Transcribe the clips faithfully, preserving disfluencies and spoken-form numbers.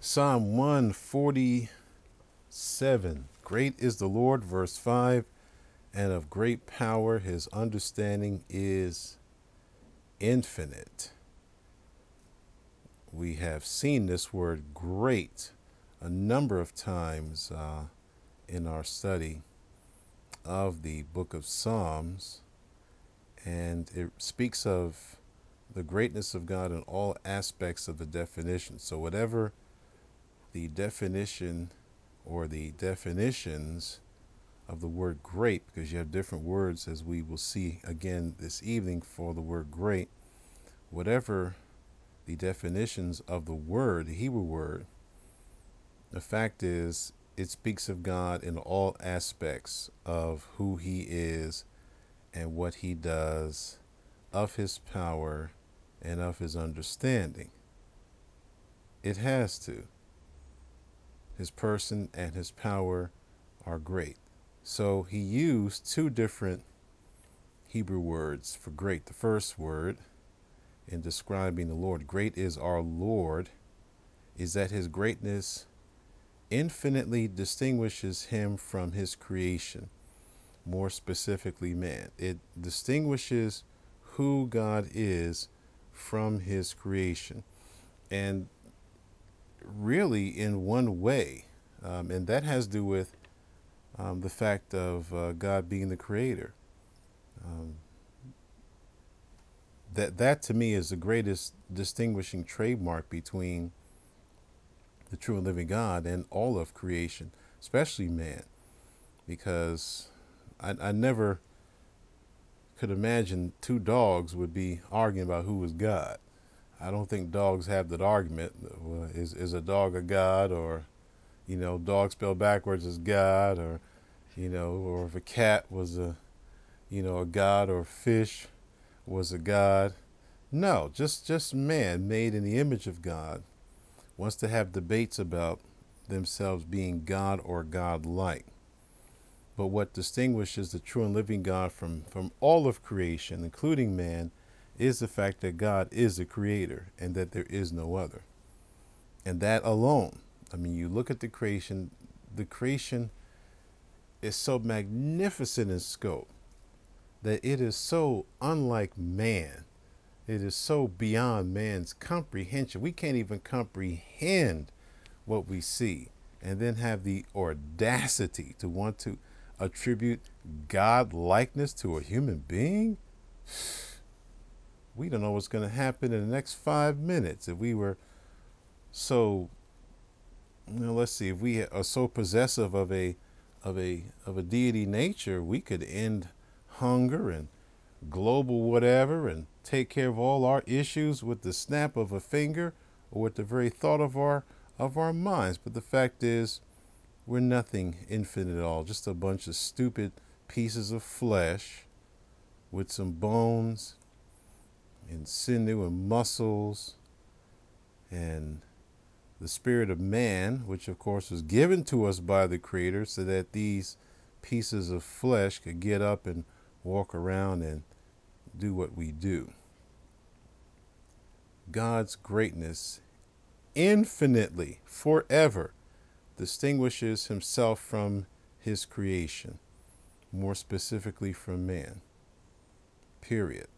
Psalm one forty-seven. Great is the Lord, verse five, and of great power his understanding is infinite. We have seen this word great a number of times uh, in our study of the book of Psalms, and it speaks of the greatness of God in all aspects of the definition. So whatever the definition or the definitions of the word great, because you have different words, as we will see again this evening for the word great, whatever the definitions of the word, the Hebrew word, the fact is it speaks of God in all aspects of who he is and what he does, of his power and of his understanding. It has to. His person and his power are great. So he used two different Hebrew words for great. The first word in describing the Lord, great is our Lord, is that his greatness infinitely distinguishes him from his creation, more specifically man. It distinguishes who God is from his creation. And really in one way, um, and that has to do with um, the fact of uh, God being the creator. Um, that that to me is the greatest distinguishing trademark between the true and living God and all of creation, especially man, because I, I never could imagine two dogs would be arguing about who is God. I don't think dogs have that argument. Well, is is a dog a god, or you know, dog spelled backwards is God, or you know, or if a cat was a you know a god, or fish was a god. No, just just man made in the image of God wants to have debates about themselves being God or God-like. But what distinguishes the true and living God from from all of creation, including man, is the fact that God is the creator and that there is no other. And that alone, I mean, you look at the creation, the creation is so magnificent in scope that it is so unlike man. It is so beyond man's comprehension. We can't even comprehend what we see, and then have the audacity to want to attribute God likeness to a human being. We don't know what's going to happen in the next five minutes if we were so, you know, let's see, if we are so possessive of a of a of a deity nature, we could end hunger and global whatever and take care of all our issues with the snap of a finger or with the very thought of our of our minds. But the fact is, we're nothing infinite at all, just a bunch of stupid pieces of flesh with some bones and sinew and muscles and the spirit of man, which of course was given to us by the Creator so that these pieces of flesh could get up and walk around and do what we do. God's greatness infinitely, forever, distinguishes himself from his creation, more specifically from man. Period.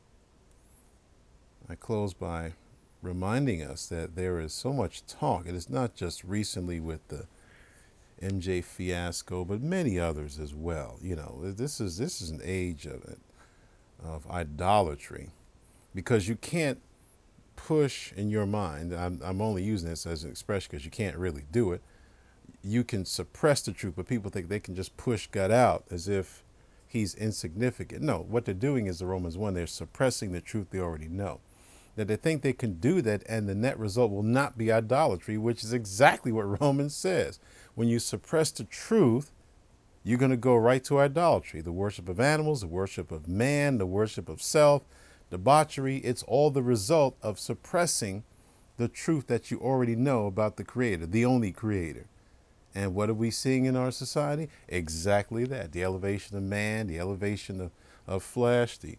I close by reminding us that there is so much talk. It is not just recently with the M J fiasco, but many others as well. You know, this is this is an age of it, of idolatry, because you can't push in your mind. I'm, I'm only using this as an expression because you can't really do it. You can suppress the truth, but people think they can just push God out as if he's insignificant. No, what they're doing is the Romans one. They're suppressing the truth they already know. That they think they can do that, and the net result will not be idolatry, which is exactly what Romans says. When you suppress the truth, you're going to go right to idolatry. The worship of animals, the worship of man, the worship of self, debauchery. It's all the result of suppressing the truth that you already know about the Creator, the only Creator. And what are we seeing in our society? Exactly that. The elevation of man, the elevation of, of flesh, the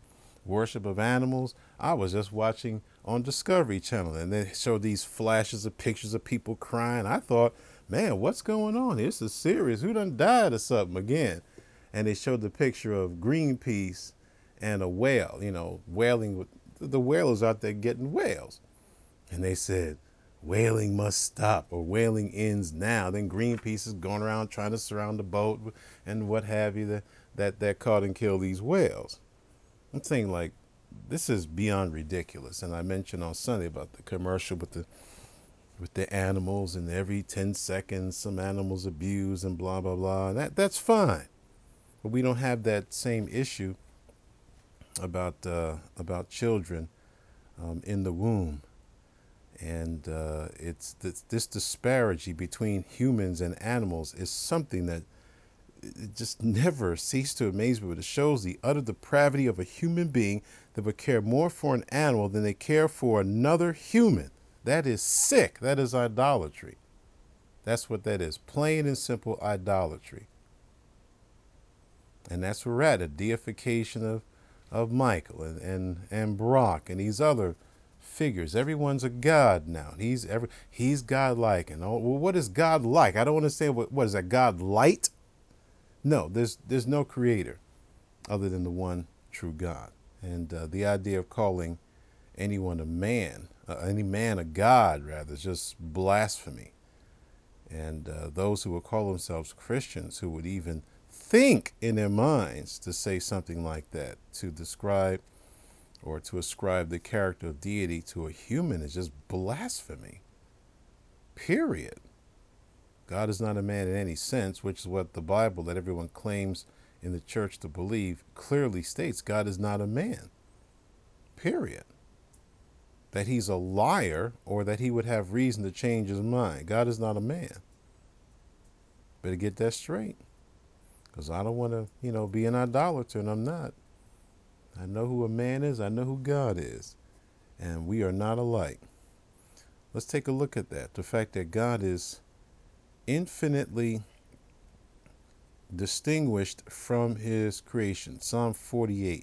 worship of animals. I was just watching on Discovery Channel, and they showed these flashes of pictures of people crying. I thought, man, what's going on? This is serious. Who done died or something again? And they showed the picture of Greenpeace and a whale, you know, whaling with the whalers out there getting whales. And they said, whaling must stop, or whaling ends now. Then Greenpeace is going around trying to surround the boat and what have you that, that, that caught and killed these whales. I'm saying, like, this is beyond ridiculous. And I mentioned on Sunday about the commercial with the with the animals, and every ten seconds some animals abused and blah, blah, blah. And that, that's fine. But we don't have that same issue about uh, about children um, in the womb. And uh, it's this, this disparity between humans and animals is something that it just never ceased to amaze me. But it shows the utter depravity of a human being that would care more for an animal than they care for another human. That is sick. That is idolatry. That's what that is. Plain and simple idolatry. And that's where we're at, a deification of, of Michael and, and, and Brock and these other figures. Everyone's a god now. He's every he's godlike. And oh, well, what is God like? I don't understand. What what is that? God light? No, there's there's no creator other than the one true God. And uh, the idea of calling anyone a man, uh, any man a god, rather, is just blasphemy. And uh, those who would call themselves Christians, who would even think in their minds to say something like that, to describe or to ascribe the character of deity to a human, is just blasphemy. Period. God is not a man in any sense, which is what the Bible that everyone claims in the church to believe clearly states. God is not a man. Period. That he's a liar, or that he would have reason to change his mind. God is not a man. Better get that straight. Because I don't want to, you know, be an idolater, and I'm not. I know who a man is. I know who God is. And we are not alike. Let's take a look at that. The fact that God is infinitely distinguished from his creation. Psalm forty-eight.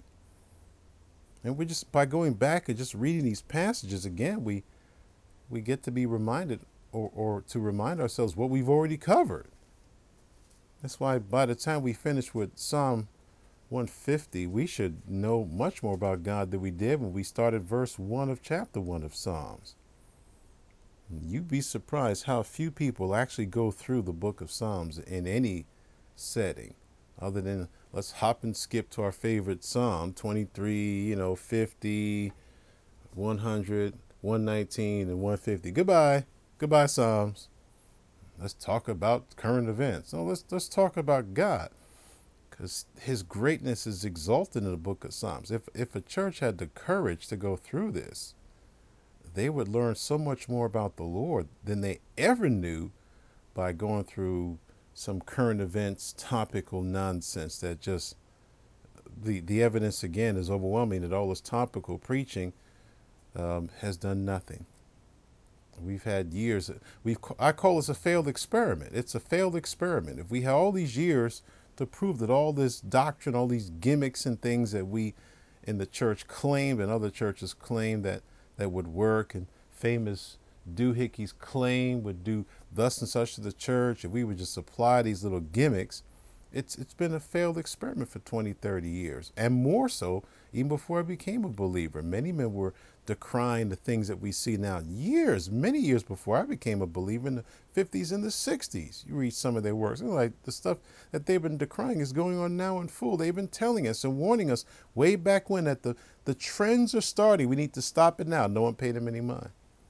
And we just, by going back and just reading these passages again, we we get to be reminded, or, or to remind ourselves what we've already covered. That's why by the time we finish with Psalm one fifty, we should know much more about God than we did when we started verse one of chapter one of Psalms. You'd be surprised how few people actually go through the book of Psalms in any setting, other than let's hop and skip to our favorite Psalm, twenty-three, you know, fifty, one hundred, one nineteen, and one fifty. Goodbye. Goodbye, Psalms. Let's talk about current events. No, let's let's talk about God, because his greatness is exalted in the book of Psalms. If if a church had the courage to go through this, they would learn so much more about the Lord than they ever knew by going through some current events, topical nonsense that just, the, the evidence again is overwhelming that all this topical preaching um, has done nothing. We've had years, we've, I call this a failed experiment. It's a failed experiment. If we have all these years to prove that all this doctrine, all these gimmicks and things that we in the church claimed and other churches claimed that, that would work, and famous doohickeys claim would do thus and such to the church, if we would just apply these little gimmicks, it's it's been a failed experiment for twenty, thirty years. And more so, even before I became a believer. Many men were decrying the things that we see now years, many years before I became a believer, in the fifties and the sixties. You read some of their works, and like the stuff that they've been decrying is going on now in full. They've been telling us and warning us way back when that the, the trends are starting. We need to stop it now. No one paid them any mind.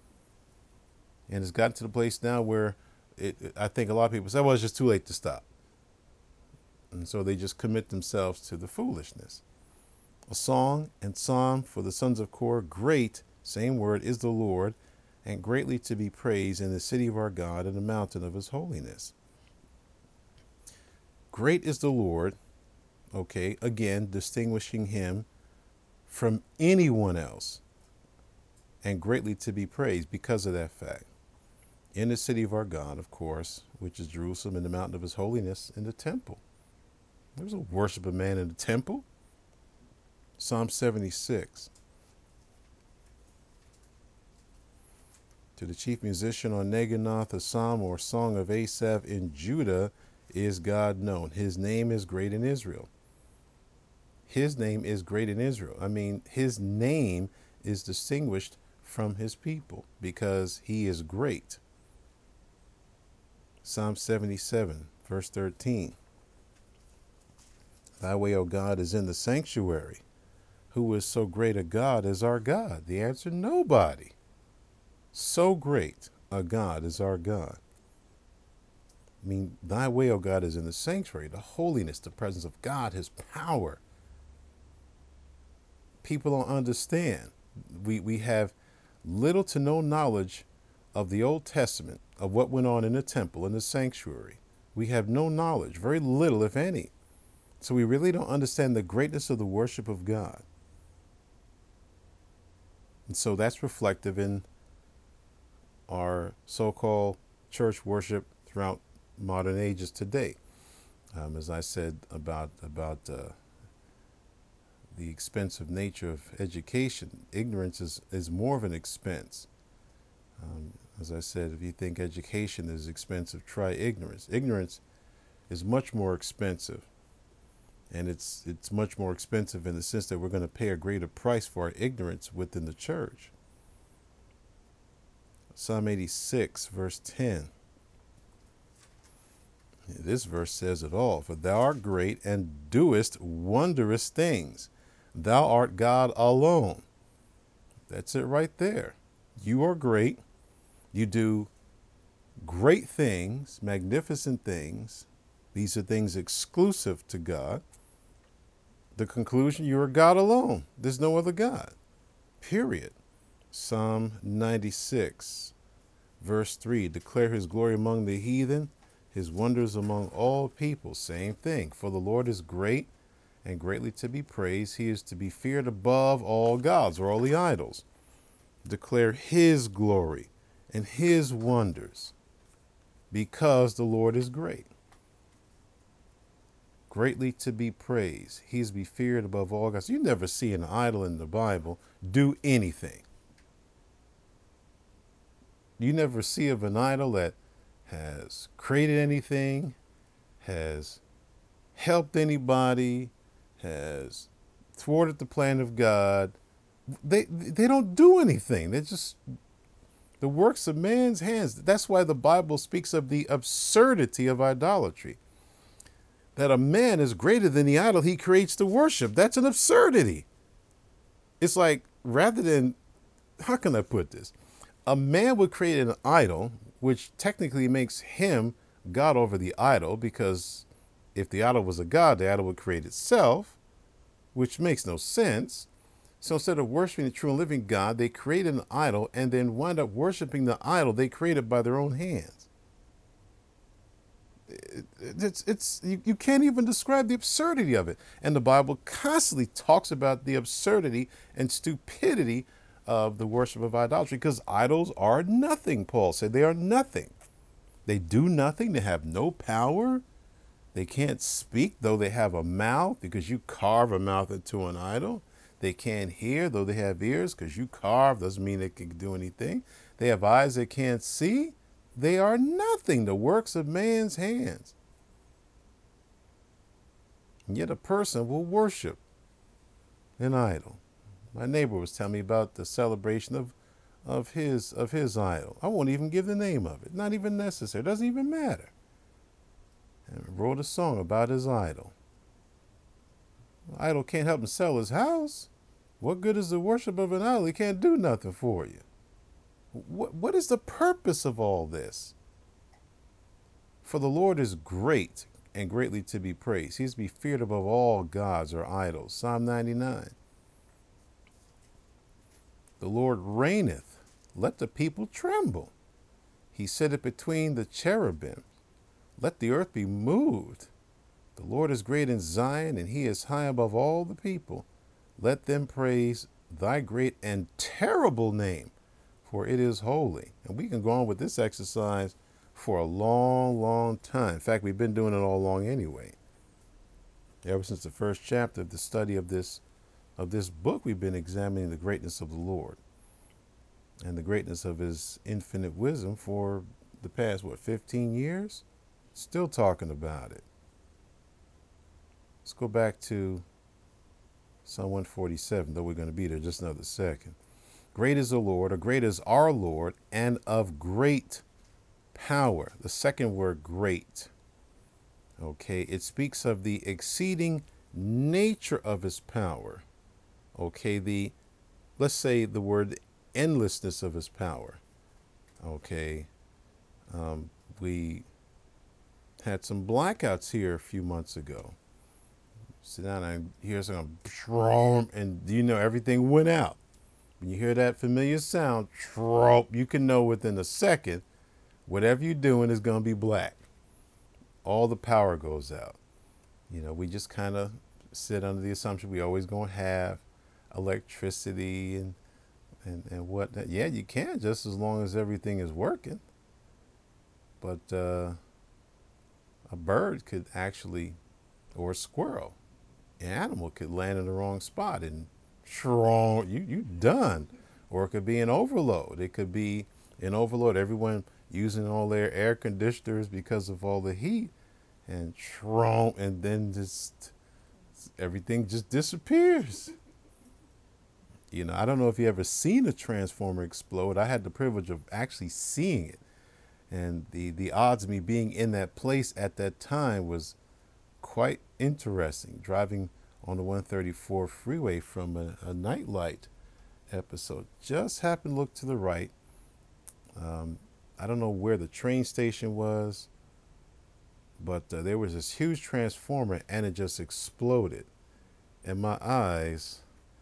And it's gotten to the place now where it, I think a lot of people say, well, it's just too late to stop. And so they just commit themselves to the foolishness. A song and psalm for the sons of Korah, great, same word, is the Lord, and greatly to be praised in the city of our God and the mountain of his holiness. Great is the Lord, okay, again, distinguishing him from anyone else, and greatly to be praised because of that fact. In the city of our God, of course, which is Jerusalem, in the mountain of his holiness, in the temple. There was a worship of man in the temple. Psalm seventy-six. To the chief musician on Neginoth, a psalm or song of Asaph in Judah is God known. His name is great in Israel. His name is great in Israel. I mean, his name is distinguished from his people because he is great. Psalm seventy-seven, verse thirteen. Thy way, O God, is in the sanctuary. Who is so great a God as our God? The answer, nobody. So great a God is our God. I mean, thy way, O God, is in the sanctuary, the holiness, the presence of God, his power. People don't understand. We, we have little to no knowledge of the Old Testament, of what went on in the temple, in the sanctuary. We have no knowledge, very little, if any. So we really don't understand the greatness of the worship of God. And so that's reflective in our so-called church worship throughout modern ages today. Um, as I said about about uh, the expensive nature of education, ignorance is, is more of an expense. Um, as I said, if you think education is expensive, try ignorance. Ignorance is much more expensive. And it's it's much more expensive in the sense that we're going to pay a greater price for our ignorance within the church. Psalm eighty-six, verse ten. This verse says it all. For thou art great and doest wondrous things. Thou art God alone. That's it right there. You are great. You do great things, magnificent things. These are things exclusive to God. The conclusion, you are God alone. There's no other God. Period. Psalm ninety-six, verse three. Declare his glory among the heathen, his wonders among all people. Same thing. For the Lord is great and greatly to be praised. He is to be feared above all gods or all the idols. Declare his glory and his wonders, because the Lord is great. Greatly to be praised. He is to be feared above all gods. You never see an idol in the Bible do anything. You never see of an idol that has created anything, has helped anybody, has thwarted the plan of God. They they don't do anything. They're just the works of man's hands. That's why the Bible speaks of the absurdity of idolatry. That a man is greater than the idol he creates to worship. That's an absurdity. It's like, rather than, how can I put this? A man would create an idol, which technically makes him God over the idol, because if the idol was a god, the idol would create itself, which makes no sense. So instead of worshiping the true and living God, they create an idol and then wind up worshiping the idol they created by their own hands. It's, it's, you, you can't even describe the absurdity of it. And the Bible constantly talks about the absurdity and stupidity of the worship of idolatry, because idols are nothing, Paul said. They are nothing. They do nothing. They have no power. They can't speak, though they have a mouth, because you carve a mouth into an idol. They can't hear, though they have ears, because you carve doesn't mean they can do anything. They have eyes they can't see. They are nothing, the works of man's hands. And yet a person will worship an idol. My neighbor was telling me about the celebration of, of his of his idol. I won't even give the name of it. Not even necessary. It doesn't even matter. And wrote a song about his idol. The idol can't help him sell his house. What good is the worship of an idol? He can't do nothing for you. What, what is the purpose of all this? For the Lord is great and greatly to be praised. He is to be feared above all gods or idols. Psalm ninety-nine. The Lord reigneth. Let the people tremble. He sitteth between the cherubim. Let the earth be moved. The Lord is great in Zion, and he is high above all the people. Let them praise thy great and terrible name, for it is holy. And we can go on with this exercise for a long, long time. In fact, we've been doing it all along anyway. Ever since the first chapter of the study of this of this book, we've been examining the greatness of the Lord and the greatness of his infinite wisdom for the past, what, fifteen years? Still talking about it. Let's go back to Psalm one forty-seven, though we're going to be there just another second. Great is the Lord, or great is our Lord, and of great power. The second word, great. Okay, it speaks of the exceeding nature of his power. Okay, the, let's say the word endlessness of his power. Okay, um, we had some blackouts here a few months ago. Sit down and hear something, and you know everything went out. When you hear that familiar sound, you can know within a second, whatever you're doing is going to be black. All the power goes out. You know, we just kind of sit under the assumption we always going to have electricity and, and, and whatnot. Yeah, you can, just as long as everything is working. But uh, a bird could actually, or a squirrel, an animal could land in the wrong spot and you you done. Or it could be an overload. It could be an overload. Everyone using all their air conditioners because of all the heat, and and then just everything just disappears. You know, I don't know if you ever seen a transformer explode. I had the privilege of actually seeing it, and the the odds of me being in that place at that time was quite interesting. Driving on the one thirty-four freeway from a, a nightlight episode, just happened to look to the right. Um, I don't know where the train station was, but uh, there was this huge transformer and it just exploded. And my eyes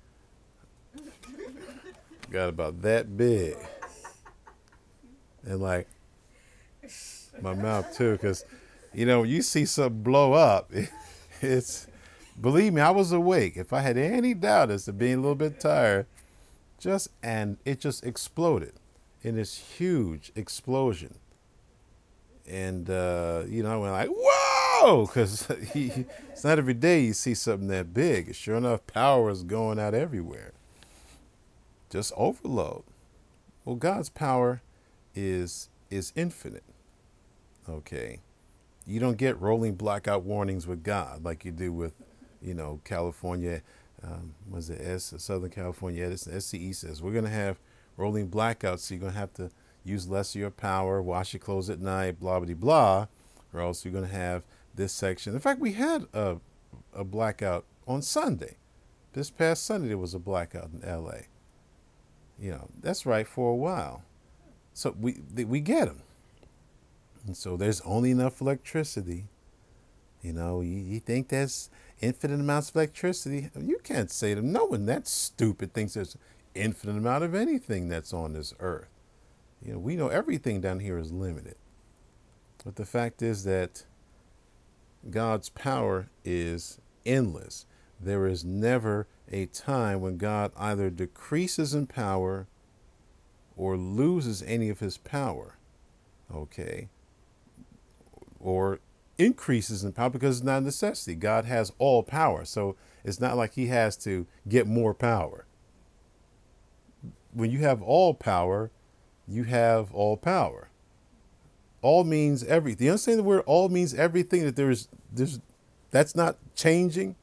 got about that big. And like my mouth too, because, you know, you see something blow up, it, it's, believe me, I was awake. If I had any doubt as to being a little bit tired, just, and it just exploded in this huge explosion. And, uh, you know, I went like, whoa, because it's not every day you see something that big. Sure enough, power is going out everywhere. Just overload. Well, God's power is is infinite. Okay. You don't get rolling blackout warnings with God like you do with, you know, California. Um, was it S, Southern California Edison? S C E says we're going to have rolling blackouts, so you're going to have to use less of your power, wash your clothes at night, blah, blah, blah, or else you're going to have this section. In fact, we had a, a blackout on Sunday. This past Sunday, there was a blackout in L A. You know, that's right, for a while. So we we get them. And so there's only enough electricity. You know, you, you think there's infinite amounts of electricity. You can't say to them, no one that stupid thinks there's infinite amount of anything that's on this earth. You know, we know everything down here is limited. But the fact is that God's power is endless. There is never a time when God either decreases in power or loses any of his power. Okay. Or increases in power, because it's not a necessity. God has all power. So it's not like he has to get more power. When you have all power, you have all power. All means everything. You understand the word all means everything, that there's there's that's not changing.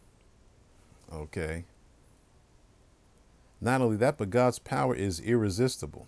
Okay. Not only that, but God's power is irresistible.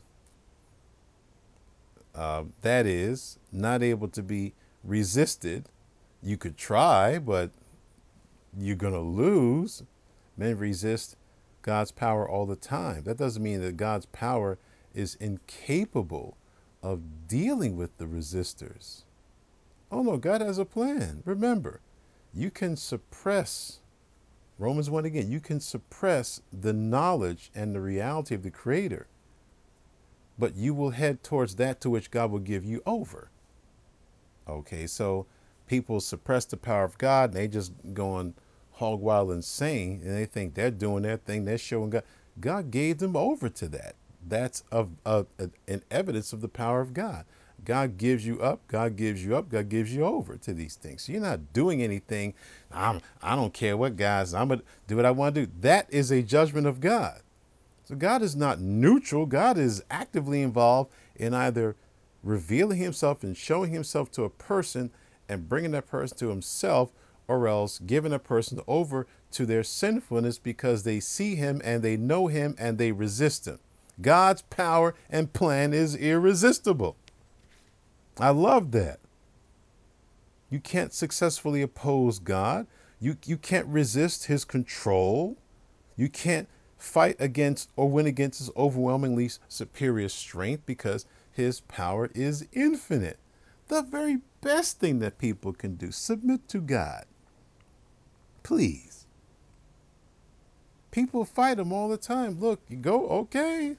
Uh, that is not able to be resisted. You could try, but you're going to lose. Men resist God's power all the time. That doesn't mean that God's power is incapable of dealing with the resistors. Oh no, God has a plan. Remember, you can suppress, Romans one again, you can suppress the knowledge and the reality of the Creator, but you will head towards that to which God will give you over. Okay, so people suppress the power of God and they just going hog wild insane, and they think they're doing their thing, they're showing God. God gave them over to that. That's of, of, of an evidence of the power of God. God gives you up, God gives you up, God gives you over to these things. So you're not doing anything. I'm, I don't care what, guys, I'm going to do what I want to do. That is a judgment of God. So God is not neutral. God is actively involved in either revealing himself and showing himself to a person and bringing that person to himself, or else giving a person over to their sinfulness because they see him and they know him and they resist him. God's power and plan is irresistible. I love that. You can't successfully oppose God. You, you can't resist his control. You can't fight against or win against his overwhelmingly superior strength because his power is infinite. The very best thing that people can do, submit to God. Please. People fight him all the time. Look, you go, okay.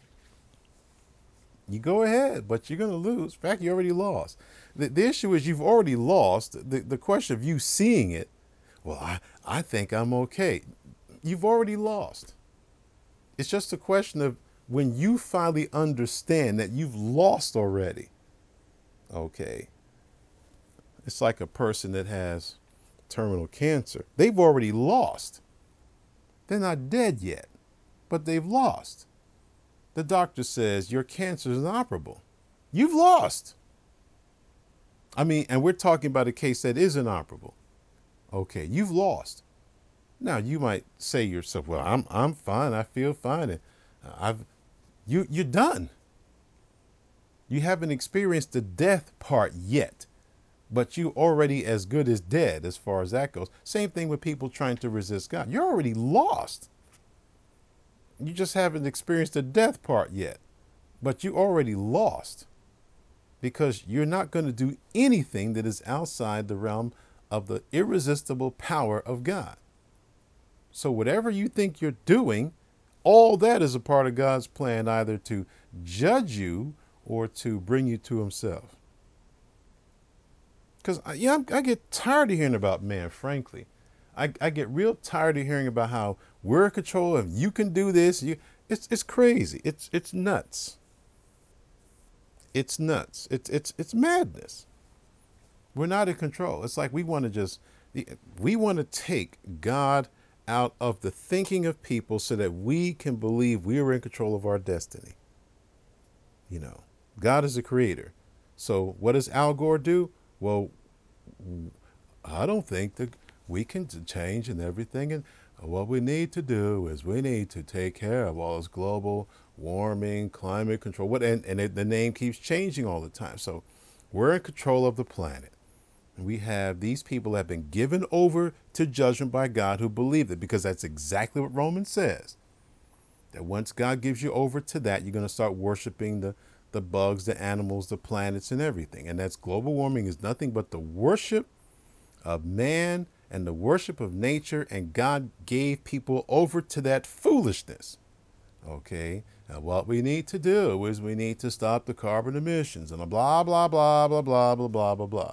You go ahead, but you're going to lose. In fact, you already lost. The, the issue is you've already lost. The, the question of you seeing it, well, I, I think I'm okay. You've already lost. It's just a question of when you finally understand that you've lost already. Okay. It's like a person that has terminal cancer. They've already lost. They're not dead yet, but they've lost. The doctor says your cancer is inoperable. You've lost. I mean, and we're talking about a case that is inoperable. Okay, you've lost. Now you might say to yourself, "Well, I'm I'm fine. I feel fine, and I've you you're done. You haven't experienced the death part yet, but you already as good as dead as far as that goes." Same thing with people trying to resist God. You're already lost. You just haven't experienced the death part yet, but you already lost because you're not going to do anything that is outside the realm of the irresistible power of God. So whatever you think you're doing, all that is a part of God's plan, either to judge you or to bring you to himself. Because yeah, I get tired of hearing about man, frankly. I, I get real tired of hearing about how we're in control and you can do this. You, it's it's crazy. It's it's nuts. It's nuts. It's it's it's madness. We're not in control. It's like we want to just we want to take God out of the thinking of people so that we can believe we are in control of our destiny. You know, God is the creator. So what does Al Gore do? Well, I don't think that we can change and everything. And what we need to do is we need to take care of all this global warming, climate control. What and, and it, the name keeps changing all the time. So we're in control of the planet. We have these people that have been given over to judgment by God who believe it, because that's exactly what Romans says. That once God gives you over to that, you're going to start worshiping the, the bugs, the animals, the planets, and everything. And that's global warming is nothing but the worship of man and the worship of nature. And God gave people over to that foolishness. Okay. Now what we need to do is we need to stop the carbon emissions and a blah, blah, blah, blah, blah, blah, blah, blah, blah.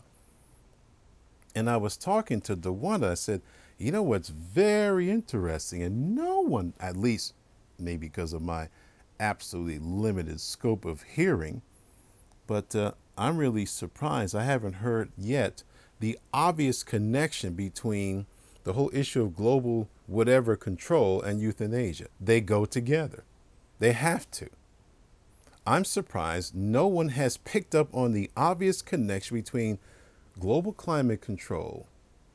And I was talking to DeWanda. I said, you know what's very interesting, and no one, at least maybe because of my absolutely limited scope of hearing, but uh, I'm really surprised. I haven't heard yet the obvious connection between the whole issue of global whatever control and euthanasia. They go together. They have to. I'm surprised no one has picked up on the obvious connection between global climate control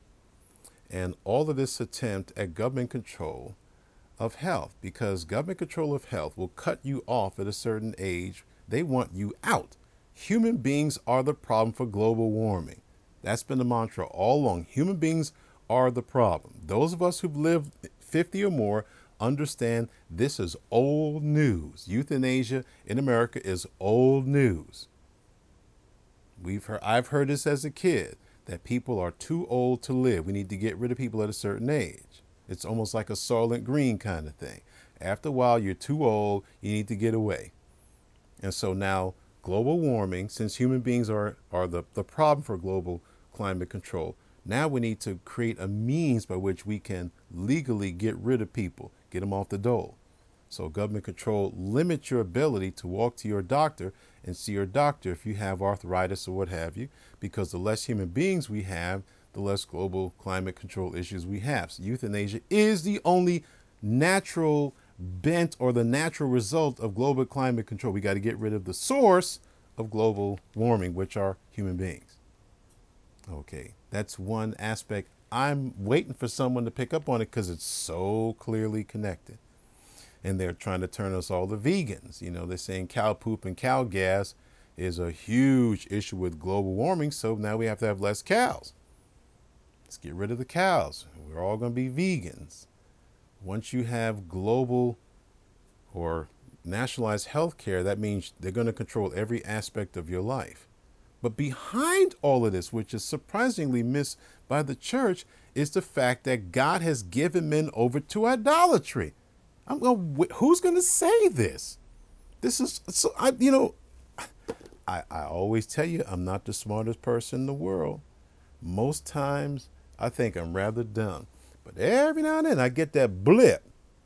and all of this attempt at government control of health, because government control of health will cut you off at a certain age. They want you out. Human beings are the problem for global warming. That's been the mantra all along. Human beings are the problem. Those of us who've lived fifty or more understand this is old news. Euthanasia in America is old news. We've heard, I've heard this as a kid, that people are too old to live. We need to get rid of people at a certain age. It's almost like a Soylent Green kind of thing. After a while, you're too old, you need to get away. And so now global warming, since human beings are, are the, the problem for global climate control, now we need to create a means by which we can legally get rid of people, get them off the dole. So government control limits your ability to walk to your doctor and see your doctor if you have arthritis or what have you, because the less human beings we have, the less global climate control issues we have. So euthanasia is the only natural bent or the natural result of global climate control. We got to get rid of the source of global warming, which are human beings. Okay, that's one aspect. I'm waiting for someone to pick up on it because it's so clearly connected. And they're trying to turn us all to vegans. You know, they're saying cow poop and cow gas is a huge issue with global warming, so now we have to have less cows. Let's get rid of the cows. We're all going to be vegans. Once you have global or nationalized health care, that means they're going to control every aspect of your life. But behind all of this, which is surprisingly missed by the church, is the fact that God has given men over to idolatry. I'm going, who's going to say this? This is so, I, you know, I, I always tell you, I'm not the smartest person in the world. Most times I think I'm rather dumb, but every now and then I get that blip.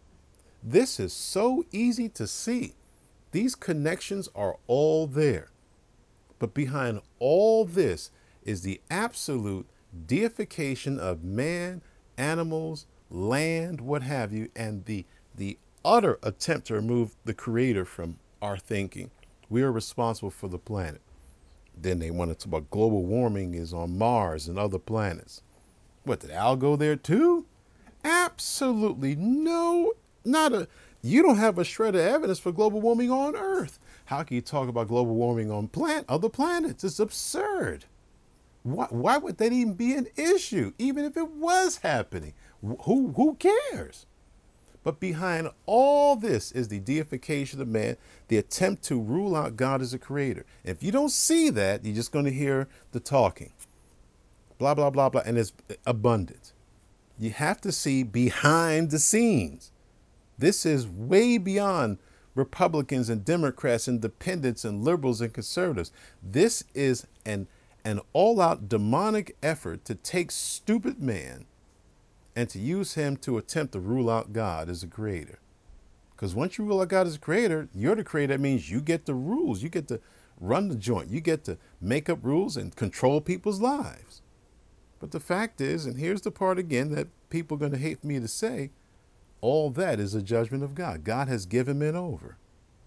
This is so easy to see. These connections are all there. But behind all this is the absolute deification of man, animals, land, what have you, and the the utter attempt to remove the creator from our thinking. We are responsible for the planet. Then they want to talk about global warming is on Mars and other planets. What, did Al go there too? Absolutely no, not a, you don't have a shred of evidence for global warming on Earth. How can you talk about global warming on plant, other planets? It's absurd. Why, why would that even be an issue, even if it was happening? Who, who cares? But behind all this is the deification of man, the attempt to rule out God as a creator. If you don't see that, you're just going to hear the talking. Blah, blah, blah, blah. And it's abundant. You have to see behind the scenes. This is way beyond Republicans and Democrats, independents and liberals and conservatives. This is an, an all-out demonic effort to take stupid man and to use him to attempt to rule out God as a creator. Because once you rule out God as a creator, you're the creator. That means you get the rules. You get to run the joint. You get to make up rules and control people's lives. But the fact is, and here's the part again that people are going to hate me to say, all that is a judgment of God. God has given men over.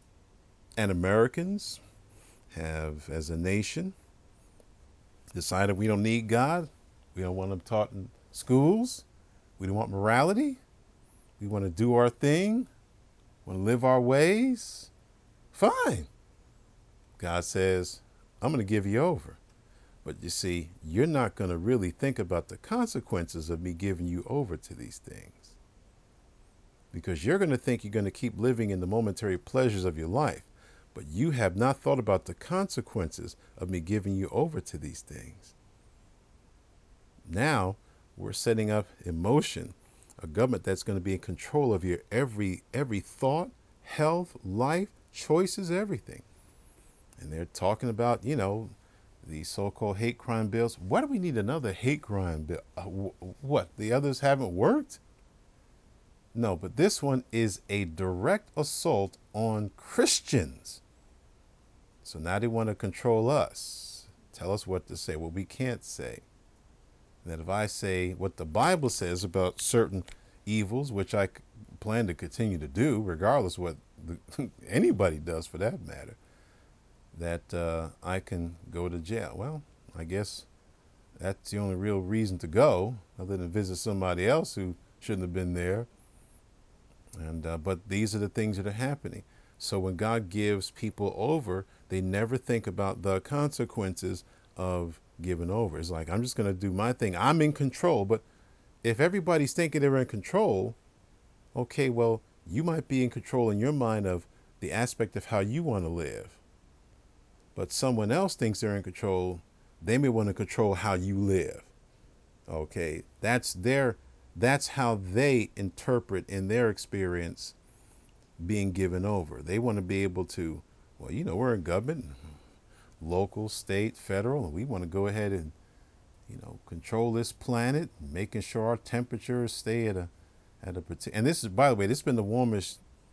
And Americans have, as a nation, decided we don't need God. We don't want him taught in schools. We don't want morality. We want to do our thing. Want to live our ways. Fine. God says, I'm going to give you over. But you see, you're not going to really think about the consequences of me giving you over to these things. Because you're going to think you're going to keep living in the momentary pleasures of your life. But you have not thought about the consequences of me giving you over to these things. Now, we're setting up in motion a government that's going to be in control of your every every thought, health, life, choices, everything. And they're talking about, you know, the so-called hate crime bills. Why do we need another hate crime bill? Uh, what, the others haven't worked? No, but this one is a direct assault on Christians. So now they want to control us, tell us what to say, what we can't say. That if I say what the Bible says about certain evils, which I plan to continue to do, regardless of what the, anybody does for that matter, that uh, I can go to jail. Well, I guess that's the only real reason to go, other than visit somebody else who shouldn't have been there. And uh, but these are the things that are happening. So when God gives people over, they never think about the consequences of giving over. It's like, I'm just going to do my thing. I'm in control. But if everybody's thinking they're in control, okay, well, you might be in control in your mind of the aspect of how you want to live. But someone else thinks they're in control. They may want to control how you live. Okay, that's their, that's how they interpret in their experience being given over. They want to be able to, well, you know, we're in government, local, state, federal, and we want to go ahead and, you know, control this planet, making sure our temperatures stay at a, at a, and this is, by the way, this has been the warmest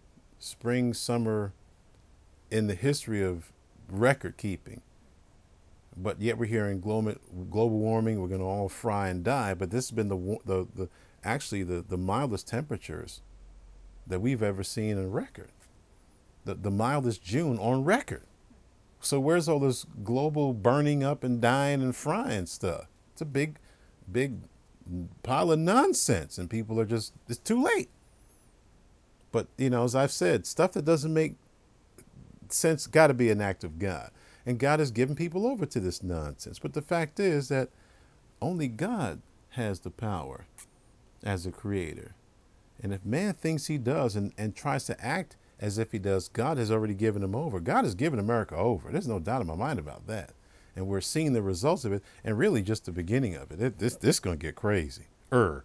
spring, summer in the history of record keeping. But yet we're hearing global global warming. We're going to all fry and die. But this has been the the, the actually the, the mildest temperatures that we've ever seen in record. The the mildest June on record. So where's all this global burning up and dying and frying stuff? It's a big, big pile of nonsense, and people are just, it's too late. But, you know, as I've said, stuff that doesn't make sense got to be an act of God. And God has given people over to this nonsense. But the fact is that only God has the power as a creator. And if man thinks he does and, and tries to act as if he does, God has already given him over. God has given America over. There's no doubt in my mind about that. And we're seeing the results of it, and really just the beginning of it. it this this is going to get crazy. Er.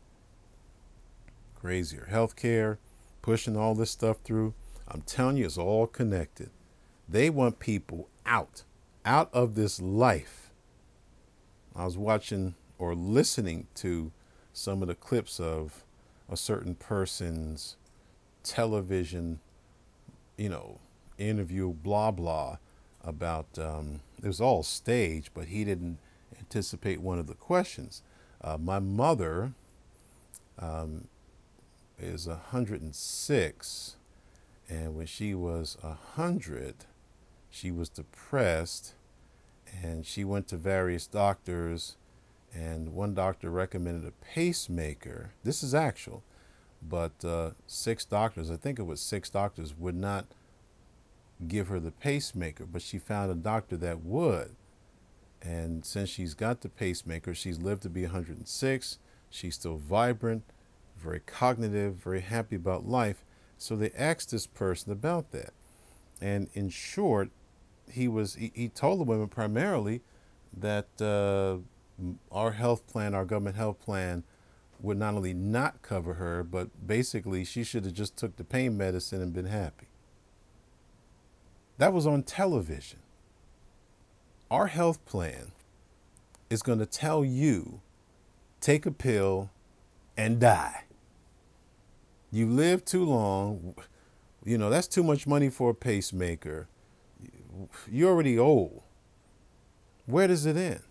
Crazier. Healthcare, pushing all this stuff through. I'm telling you, it's all connected. They want people out, out of this life. I was watching or listening to some of the clips of a certain person's television, you know, interview, blah, blah, about, um, it was all staged, but he didn't anticipate one of the questions. Uh, my mother um, is one hundred six, and when she was one hundred, she was depressed, and she went to various doctors, and one doctor recommended a pacemaker. This is actual, but uh, six doctors, I think it was six doctors, would not give her the pacemaker, but she found a doctor that would. And since she's got the pacemaker, she's lived to be one hundred six. She's still vibrant, very cognitive, very happy about life. So they asked this person about that. And in short, he was he, he told the women primarily that uh, our health plan, our government health plan, would not only not cover her, but basically she should have just took the pain medicine and been happy. That was on television. Our health plan is going to tell you, take a pill and die. You live too long. You know, that's too much money for a pacemaker. You're already old. Where does it end?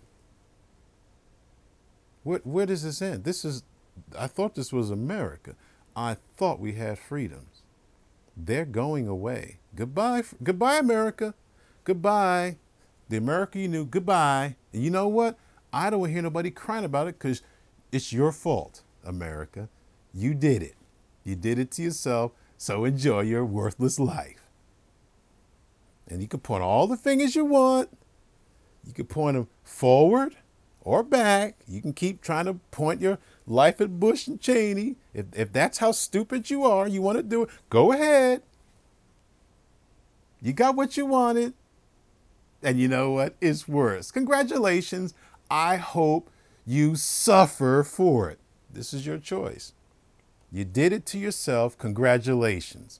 Where, where does this end? This is, I thought this was America. I thought we had freedoms. They're going away. Goodbye, goodbye, America. Goodbye. The America you knew, goodbye. And you know what? I don't hear nobody crying about it because it's your fault, America. You did it. You did it to yourself, so enjoy your worthless life. And you can point all the fingers you want. You can point them forward or back. You can keep trying to point your life at Bush and Cheney. If, if that's how stupid you are, you want to do it, go ahead. You got what you wanted. And you know what? It's worse. Congratulations. I hope you suffer for it. This is your choice. You did it to yourself. Congratulations.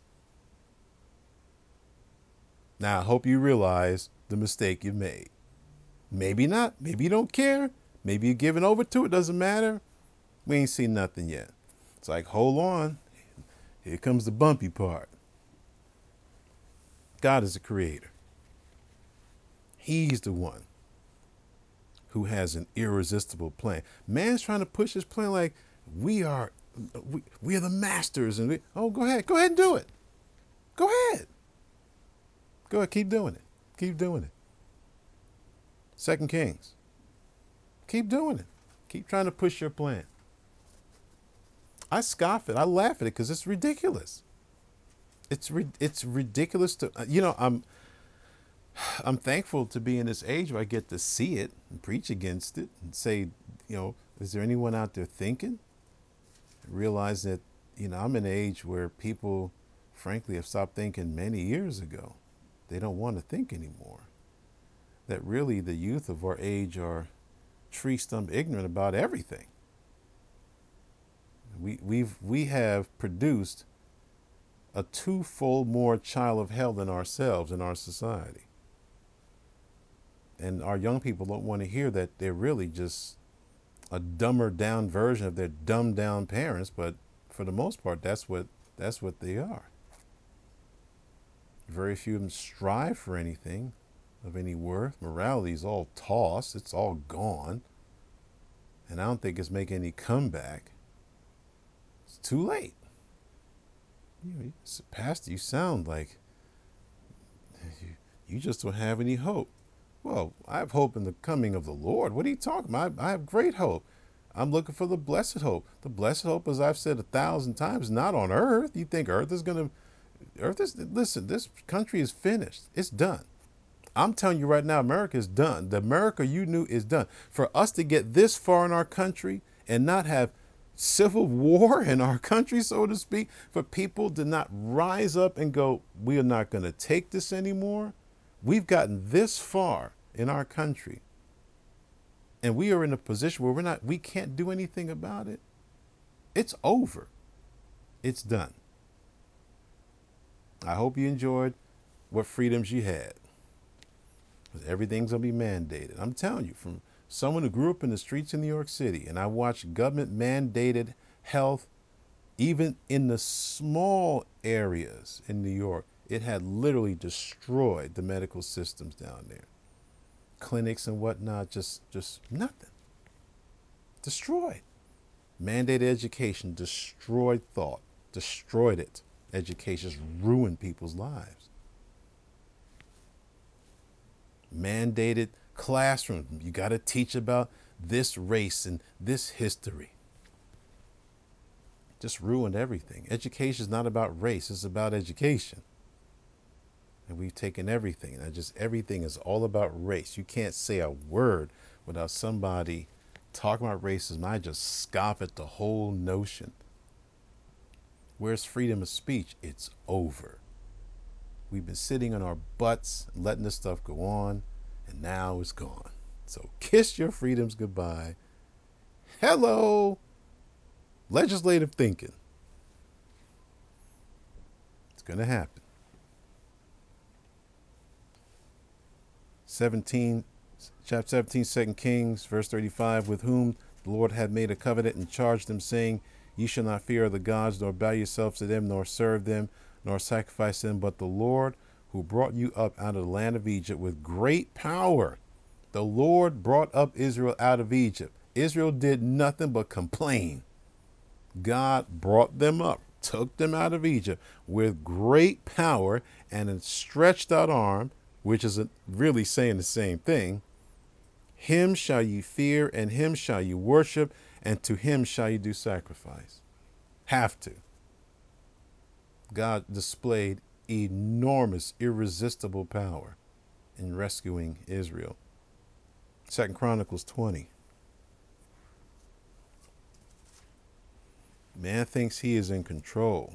Now, I hope you realize the mistake you made. Maybe not. Maybe you don't care. Maybe you're giving over to it. Doesn't matter. We ain't seen nothing yet. It's like, hold on. Here comes the bumpy part. God is the creator. He's the one who has an irresistible plan. Man's trying to push his plan like we are, we, we are the masters. And we, oh, go ahead. Go ahead and do it. Go ahead. Go ahead. Keep doing it. Keep doing it. Second Kings. Keep doing it. Keep trying to push your plan. I scoff it. I laugh at it because it's ridiculous. It's it's ridiculous to, you know, I'm, I'm thankful to be in this age where I get to see it and preach against it and say, you know, is there anyone out there thinking? Realize that, you know, I'm in an age where people, frankly, have stopped thinking many years ago. They don't want to think anymore. That really the youth of our age are tree-stump ignorant about everything. We, we've, we have produced a twofold more child of hell than ourselves in our society. And our young people don't want to hear that they're really just a dumber down version of their dumbed down parents, but for the most part, that's what that's what they are. Very few of them strive for anything of any worth. Morality is all tossed. It's all gone. And I don't think it's making any comeback. It's too late. You know, Pastor, you sound like you, you just don't have any hope. Well, I have hope in the coming of the Lord. What are you talking about? I, I have great hope. I'm looking for the blessed hope. The blessed hope, as I've said a thousand times, not on earth. You think earth is going to, earth is, listen, this country is finished. It's done. I'm telling you right now, America is done. The America you knew is done. For us to get this far in our country and not have civil war in our country, so to speak, for people to not rise up and go, we are not going to take this anymore. We've gotten this far in our country, and we are in a position where we're not, we can't do anything about it. It's over. It's done. I hope you enjoyed what freedoms you had. Everything's going to be mandated. I'm telling you, from someone who grew up in the streets of New York City, and I watched government mandated health, even in the small areas in New York, it had literally destroyed the medical systems down there. Clinics and whatnot, just, just nothing. Destroyed. Mandated education, destroyed thought, destroyed it. Education just ruined people's lives. Mandated classroom. You got to teach about this race and this history. Just ruined everything. Education is not about race. It's about education. And we've taken everything. And just everything is all about race. You can't say a word without somebody talking about racism. I just scoff at the whole notion. Where's freedom of speech? It's over. We've been sitting on our butts, letting this stuff go on, and now it's gone. So kiss your freedoms goodbye. Hello, legislative thinking. It's going to happen. seventeen, chapter seventeen, Second Kings, verse thirty-five, with whom the Lord had made a covenant and charged them, saying, ye shall not fear the gods, nor bow yourselves to them, nor serve them, nor sacrifice them, but the Lord who brought you up out of the land of Egypt with great power. The Lord brought up Israel out of Egypt. Israel did nothing but complain. God brought them up, took them out of Egypt with great power and a stretched out arm, which is really saying the same thing. Him shall ye fear, and him shall you worship, and to him shall you do sacrifice. Have to. God displayed enormous, irresistible power in rescuing Israel. Second Chronicles twenty. Man thinks he is in control.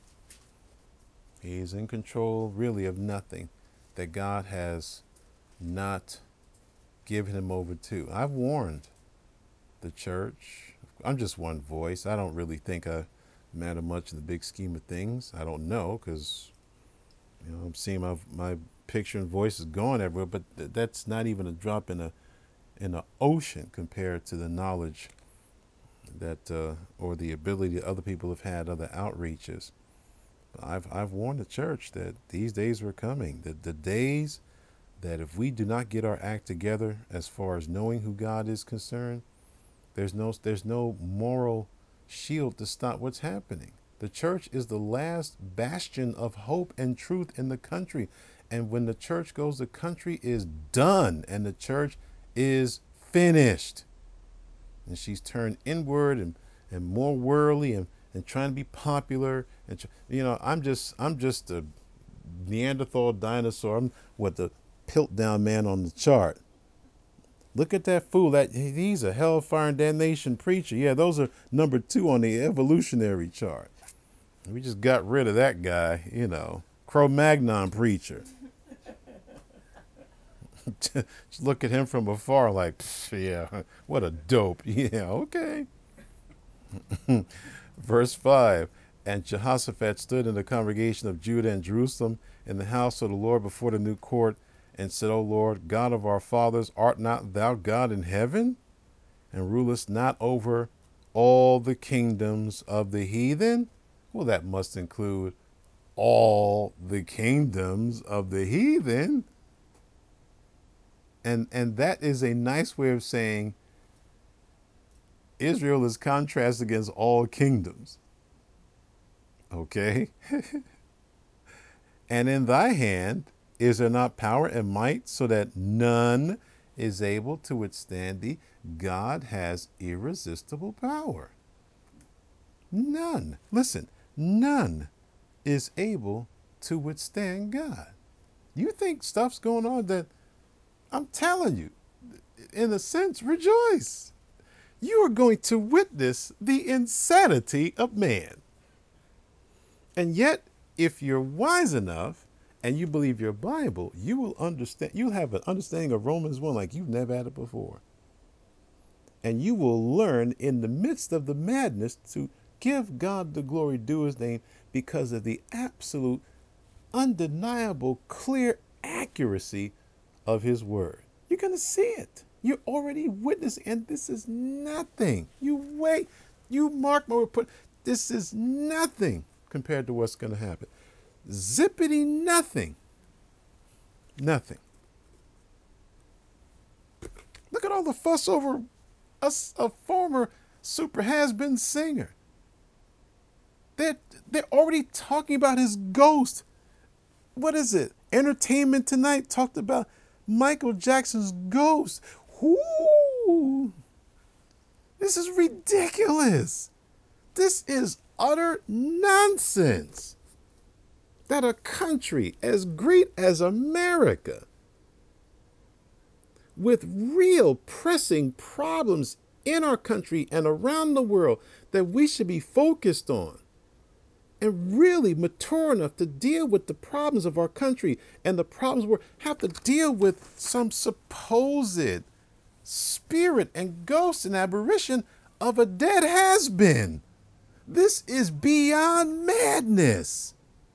He is in control, really, of nothing that God has not given him over to. I've warned the church. I'm just one voice. I don't really think I matter much in the big scheme of things. I don't know, because you know, I'm seeing my my picture and voice is going everywhere, but th- that's not even a drop in a in the ocean compared to the knowledge that uh, or the ability that other people have had, other outreaches. I've I've warned the church that these days were coming. That the days that if we do not get our act together as far as knowing who God is concerned, there's no there's no moral shield to stop what's happening. The church is the last bastion of hope and truth in the country. And when the church goes, the country is done and the church is finished. And she's turned inward and, and more worldly and, and trying to be popular. And, you know, I'm just I'm just a Neanderthal dinosaur. I'm what the Piltdown man on the chart. Look at that fool. That he's a hellfire and damnation preacher. Yeah, those are number two on the evolutionary chart. We just got rid of that guy, you know, Cro-Magnon preacher. Just look at him from afar like, yeah, what a dope. Yeah, okay. Verse five, and Jehoshaphat stood in the congregation of Judah and Jerusalem in the house of the Lord before the new court and said, O Lord, God of our fathers, art not thou God in heaven, and rulest not over all the kingdoms of the heathen? Well, that must include all the kingdoms of the heathen. And and that is a nice way of saying Israel is contrast against all kingdoms. Okay? And in thy hand is there not power and might, so that none is able to withstand thee? God has irresistible power. None, listen, none is able to withstand God. You think stuff's going on that, I'm telling you, in a sense, rejoice. You are going to witness the insanity of man. And yet, if you're wise enough and you believe your Bible, you will understand, you'll have an understanding of Romans one like you've never had it before. And you will learn in the midst of the madness to give God the glory due his name because of the absolute, undeniable, clear accuracy of his word. You're going to see it. You're already witnessing, and this is nothing. You wait, you mark my word, this is nothing compared to what's going to happen. Zippity nothing. Nothing. Look at all the fuss over a, a former super has-been singer. They're, they're already talking about his ghost. What is it? Entertainment Tonight talked about Michael Jackson's ghost. Whoo! This is ridiculous. This is utter nonsense. That a country as great as America, with real pressing problems in our country and around the world that we should be focused on, and really mature enough to deal with the problems of our country and the problems we have to deal with some supposed spirit and ghost and apparition of a dead has-been. This is beyond madness.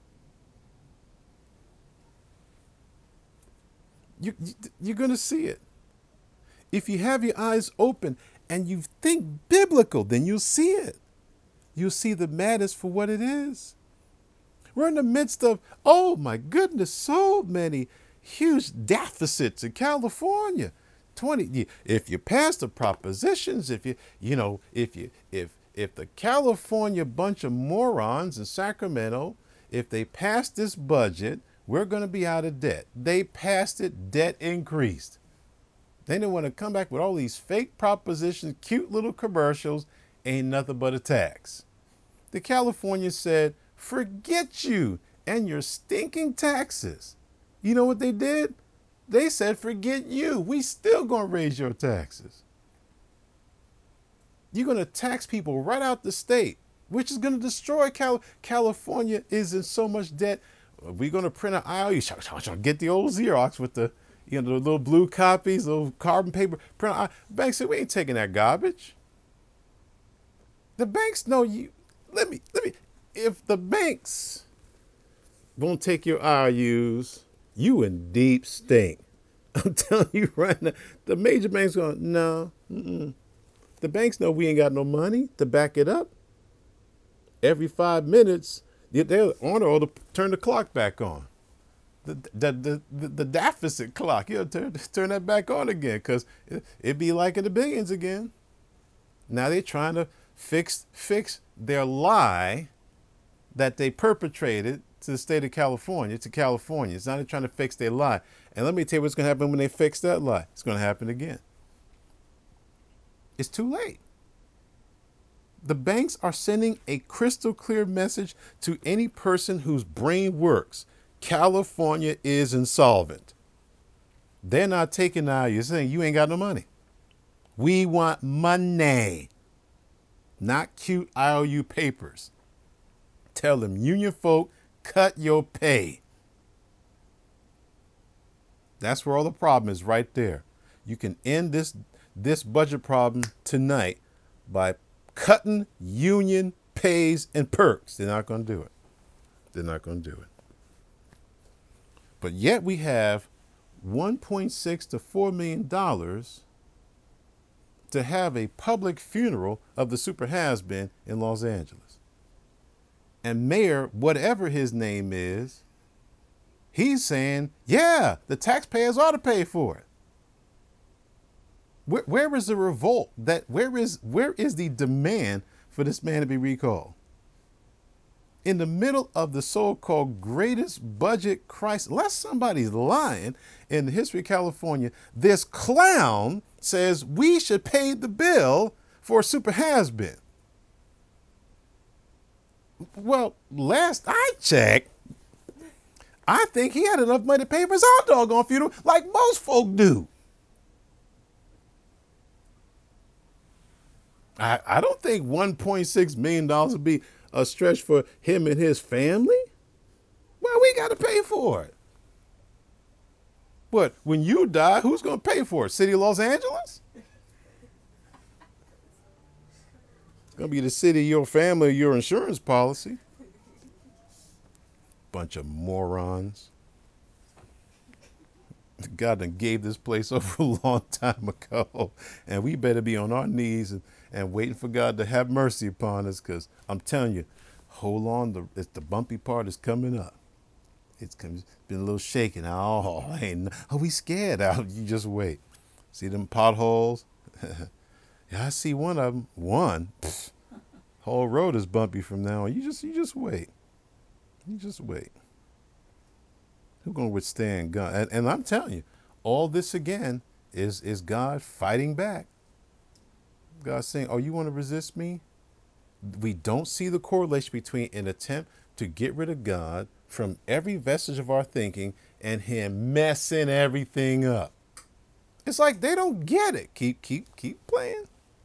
You, you, you're going to see it. If you have your eyes open and you think biblical, then you'll see it. You'll see the madness for what it is. We're in the midst of, oh my goodness, so many huge deficits in California. twenty, if you pass the propositions, if you, you know, if you, if, if the California bunch of morons in Sacramento, if they pass this budget, we're going to be out of debt. They passed it, debt increased. They didn't want to come back with all these fake propositions, cute little commercials, ain't nothing but a tax. The California said, forget you and your stinking taxes. You know what they did? They said, forget you. We still going to raise your taxes. You're going to tax people right out the state, which is going to destroy Cal- California is in so much debt. We're going to print an I O U. Get the old Xerox with the, you know, the little blue copies, little carbon paper. Print an I O U. Banks said, we ain't taking that garbage. The banks know you. Let me, let me, if the banks won't take your I O Us, you in deep stink. I'm telling you right now, the major banks going, no. Mm-mm. The banks know we ain't got no money to back it up. Every five minutes, they're on or to turn the clock back on. The the the, the, the deficit clock, you know, turn, turn that back on again, because it, it'd be like in the billions again. Now they're trying to fix fix their lie that they perpetrated to the state of California, to California. It's not they're trying to fix their lie. And let me tell you what's going to happen when they fix that lie. It's going to happen again. It's too late. The banks are sending a crystal clear message to any person whose brain works. California is insolvent. They're not taking I O U. You're saying you ain't got no money. We want money, not cute I O U papers. Tell them, union folk, cut your pay. That's where all the problem is, right there. You can end this this budget problem tonight by cutting union pays and perks. They're not going to do it. They're not going to do it. But yet we have one point six to four million dollars to have a public funeral of the super has-been in Los Angeles. And Mayor, whatever his name is, he's saying, yeah, the taxpayers ought to pay for it. Where, where is the revolt? That where is where is the demand for this man to be recalled? In the middle of the so-called greatest budget crisis, unless somebody's lying, in the history of California, this clown says we should pay the bill for a super has-been. Well, last I checked, I think he had enough money to pay for his own doggone funeral, like most folk do. I, I don't think one point six million dollars would be a stretch for him and his family. Well, we got to pay for it. But when you die, who's going to pay for it? City of Los Angeles? It's going to be the city of your family or your insurance policy. Bunch of morons. God done gave this place over a long time ago. And we better be on our knees and, and waiting for God to have mercy upon us, because I'm telling you, hold on, the, it's the bumpy part is coming up. It's been a little shaking. Oh, ain't, are we scared? You just wait. See them potholes? Yeah, I see one of them. One. Pfft. Whole road is bumpy from now on. You just, you just wait. You just wait. Who's going to withstand God? And, and I'm telling you, all this again is, is God fighting back. God saying, oh, you want to resist me? We don't see the correlation between an attempt to get rid of God from every vestige of our thinking and him messing everything up. It's like they don't get it. Keep, keep, keep playing.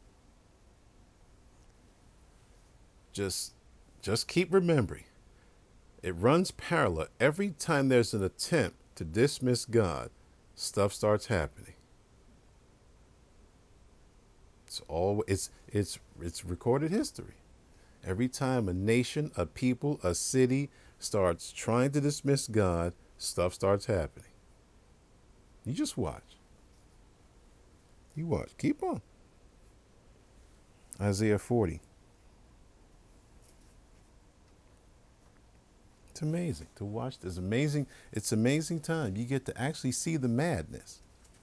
Just, just keep remembering. It runs parallel. Every time there's an attempt to dismiss God, stuff starts happening. It's all it's it's it's recorded history. Every time a nation, a people, a city starts trying to dismiss God, stuff starts happening. You just watch. You watch. Keep on. Isaiah forty. It's amazing to watch this. Amazing. It's amazing time. You get to actually see the madness.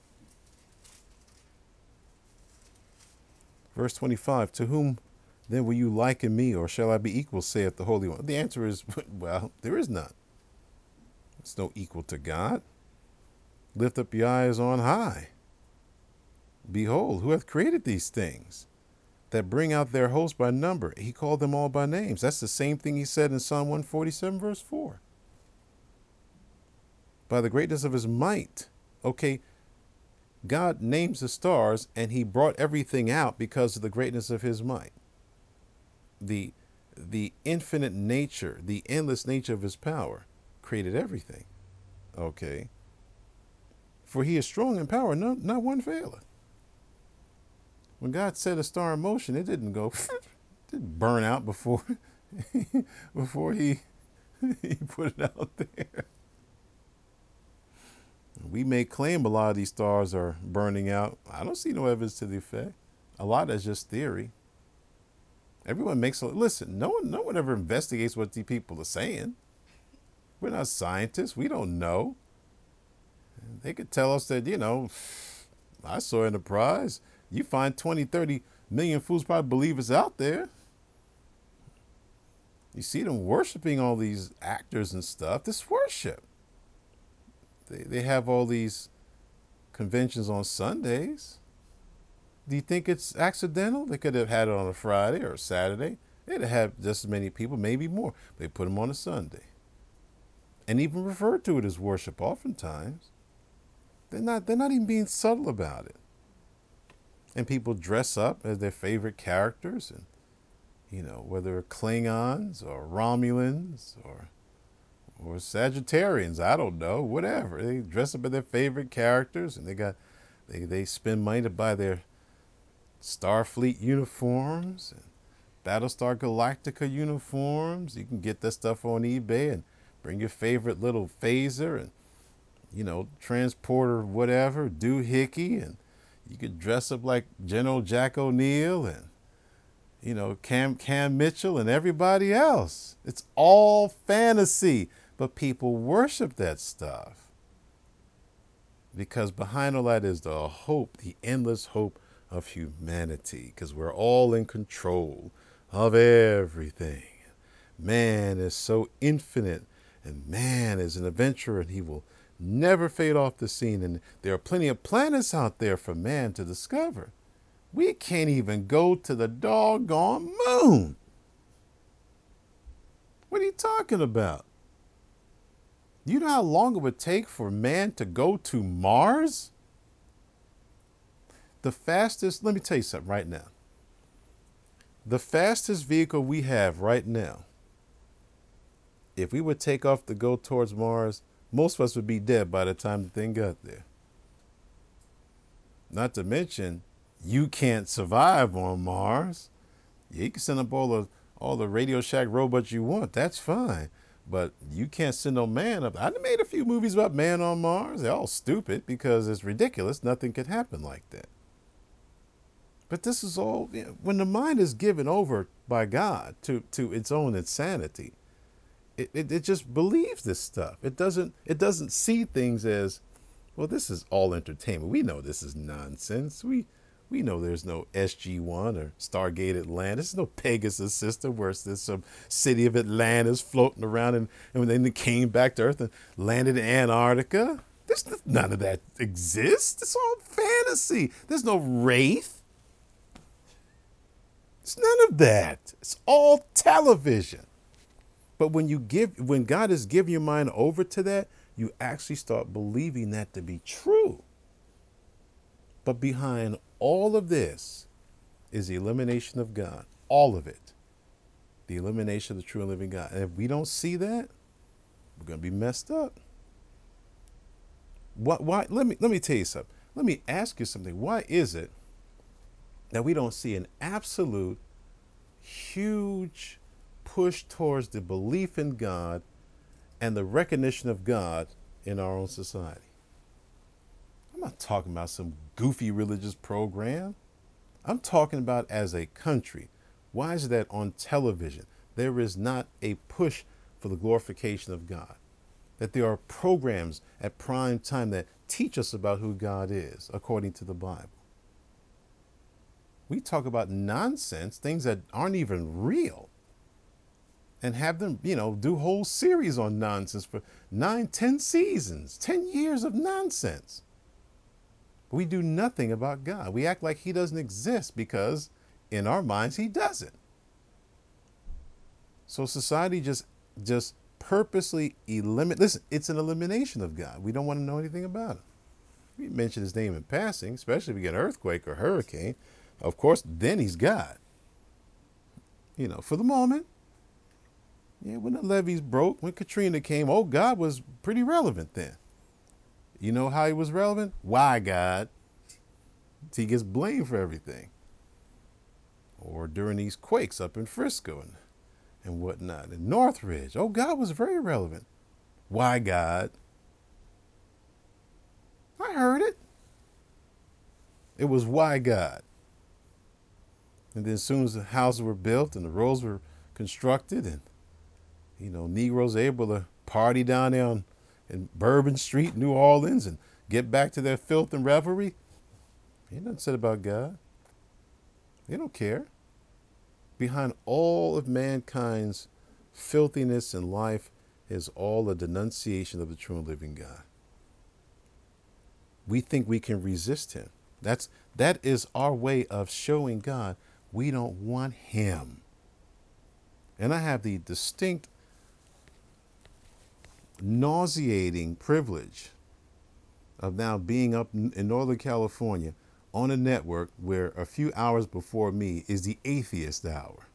Verse twenty-five, to whom then will you liken me, or shall I be equal, saith the Holy One? The answer is, well, there is none. There's no equal to God. Lift up your eyes on high. Behold, who hath created these things, that bring out their host by number? He called them all by names. That's the same thing he said in Psalm one forty-seven, verse four. By the greatness of his might. Okay, God names the stars, and he brought everything out because of the greatness of his might. The, the infinite nature, the endless nature of his power created everything. Okay. For he is strong in power, no, not one faileth. When God set a star in motion, it didn't go, it didn't burn out before, before he, he put it out there. We may claim a lot of these stars are burning out. I don't see no evidence to the effect. A lot is just theory. Everyone makes a, listen, no one, no one ever investigates what the people are saying. We're not scientists. We don't know. They could tell us that, you know, I saw Enterprise. You find twenty, thirty million fools probably believe it's out there. You see them worshiping all these actors and stuff. This worship. They, they have all these conventions on Sundays. Do you think it's accidental? They could have had it on a Friday or a Saturday. They'd have just as many people, maybe more. They put them on a Sunday. And even refer to it as worship oftentimes. They're not, they're not even being subtle about it. And people dress up as their favorite characters, and, you know, whether Klingons or Romulans or or Sagittarians, I don't know, whatever. They dress up as their favorite characters, and they got they they spend money to buy their Starfleet uniforms and Battlestar Galactica uniforms. You can get that stuff on eBay and bring your favorite little phaser and, you know, transporter, whatever, doohickey, and you could dress up like General Jack O'Neill and, you know, Cam Cam Mitchell and everybody else. It's all fantasy, but people worship that stuff because behind all that is the hope, the endless hope of humanity, because we're all in control of everything. Man is so infinite, and man is an adventurer, and he will never fade off the scene. And there are plenty of planets out there for man to discover. We can't even go to the doggone moon. What are you talking about? You know how long it would take for man to go to Mars? The fastest, let me tell you something right now. The fastest vehicle we have right now, if we would take off to go towards Mars, most of us would be dead by the time the thing got there. Not to mention, you can't survive on Mars. Yeah, you can send up all the all the Radio Shack robots you want. That's fine. But you can't send no man up. I made a few movies about man on Mars. They're all stupid because it's ridiculous. Nothing could happen like that. But this is all, you know, when the mind is given over by God to, to its own insanity, it, it, it just believes this stuff. It doesn't it doesn't see things as, well, this is all entertainment. We know this is nonsense. We we know there's no S G one or Stargate Atlantis. There's no Pegasus system where there's some city of Atlantis floating around and, and then they came back to Earth and landed in Antarctica. There's none of that exists. It's all fantasy. There's no wraith. It's none of that. It's all television. But when you give, when God is giving your mind over to that, you actually start believing that to be true. But behind all of this is the elimination of God. All of it. The elimination of the true and living God. And if we don't see that, we're going to be messed up. What, why? Let me, let me tell you something. Let me ask you something. Why is it that we don't see an absolute huge push towards the belief in God and the recognition of God in our own society? I'm not talking about some goofy religious program. I'm talking about as a country. Why is that on television there is not a push for the glorification of God? That there are programs at prime time that teach us about who God is according to the Bible. We talk about nonsense, things that aren't even real, and have them, you know, do whole series on nonsense for nine, ten seasons, ten years of nonsense. We do nothing about God. We act like he doesn't exist because in our minds he doesn't. So society just just purposely eliminate. Listen, it's an elimination of God. We don't want to know anything about him. We mention his name in passing, especially if we get an earthquake or hurricane. Of course, then he's God. You know, for the moment. Yeah, when the levees broke, when Katrina came, oh, God was pretty relevant then. You know how he was relevant? Why God? He gets blamed for everything. Or during these quakes up in Frisco and, and whatnot. In Northridge, oh, God was very relevant. Why God? I heard it. It was why God. And then as soon as the houses were built and the roads were constructed and, you know, Negroes able to party down there on in Bourbon Street, New Orleans, and get back to their filth and revelry, ain't nothing said about God. They don't care. Behind all of mankind's filthiness in life is all a denunciation of the true and living God. We think we can resist him. That's that is our way of showing God we don't want him. And I have the distinct, nauseating privilege of now being up in Northern California on a network where a few hours before me is the atheist hour.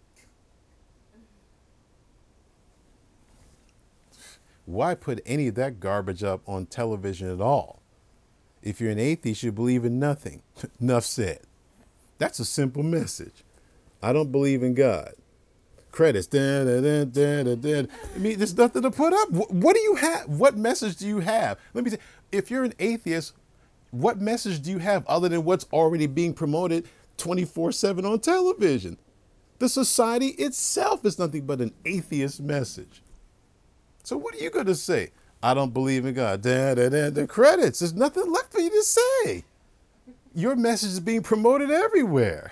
Why put any of that garbage up on television at all? If you're an atheist, you believe in nothing. Enough said. That's a simple message. I don't believe in God. Credits. Da, da, da, da, da, da. I mean, there's nothing to put up. What, what do you have? What message do you have? Let me say, if you're an atheist, what message do you have other than what's already being promoted twenty-four seven on television? The society itself is nothing but an atheist message. So what are you going to say? I don't believe in God. Da, da, da, the credits. There's nothing left for you to say. Your message is being promoted everywhere.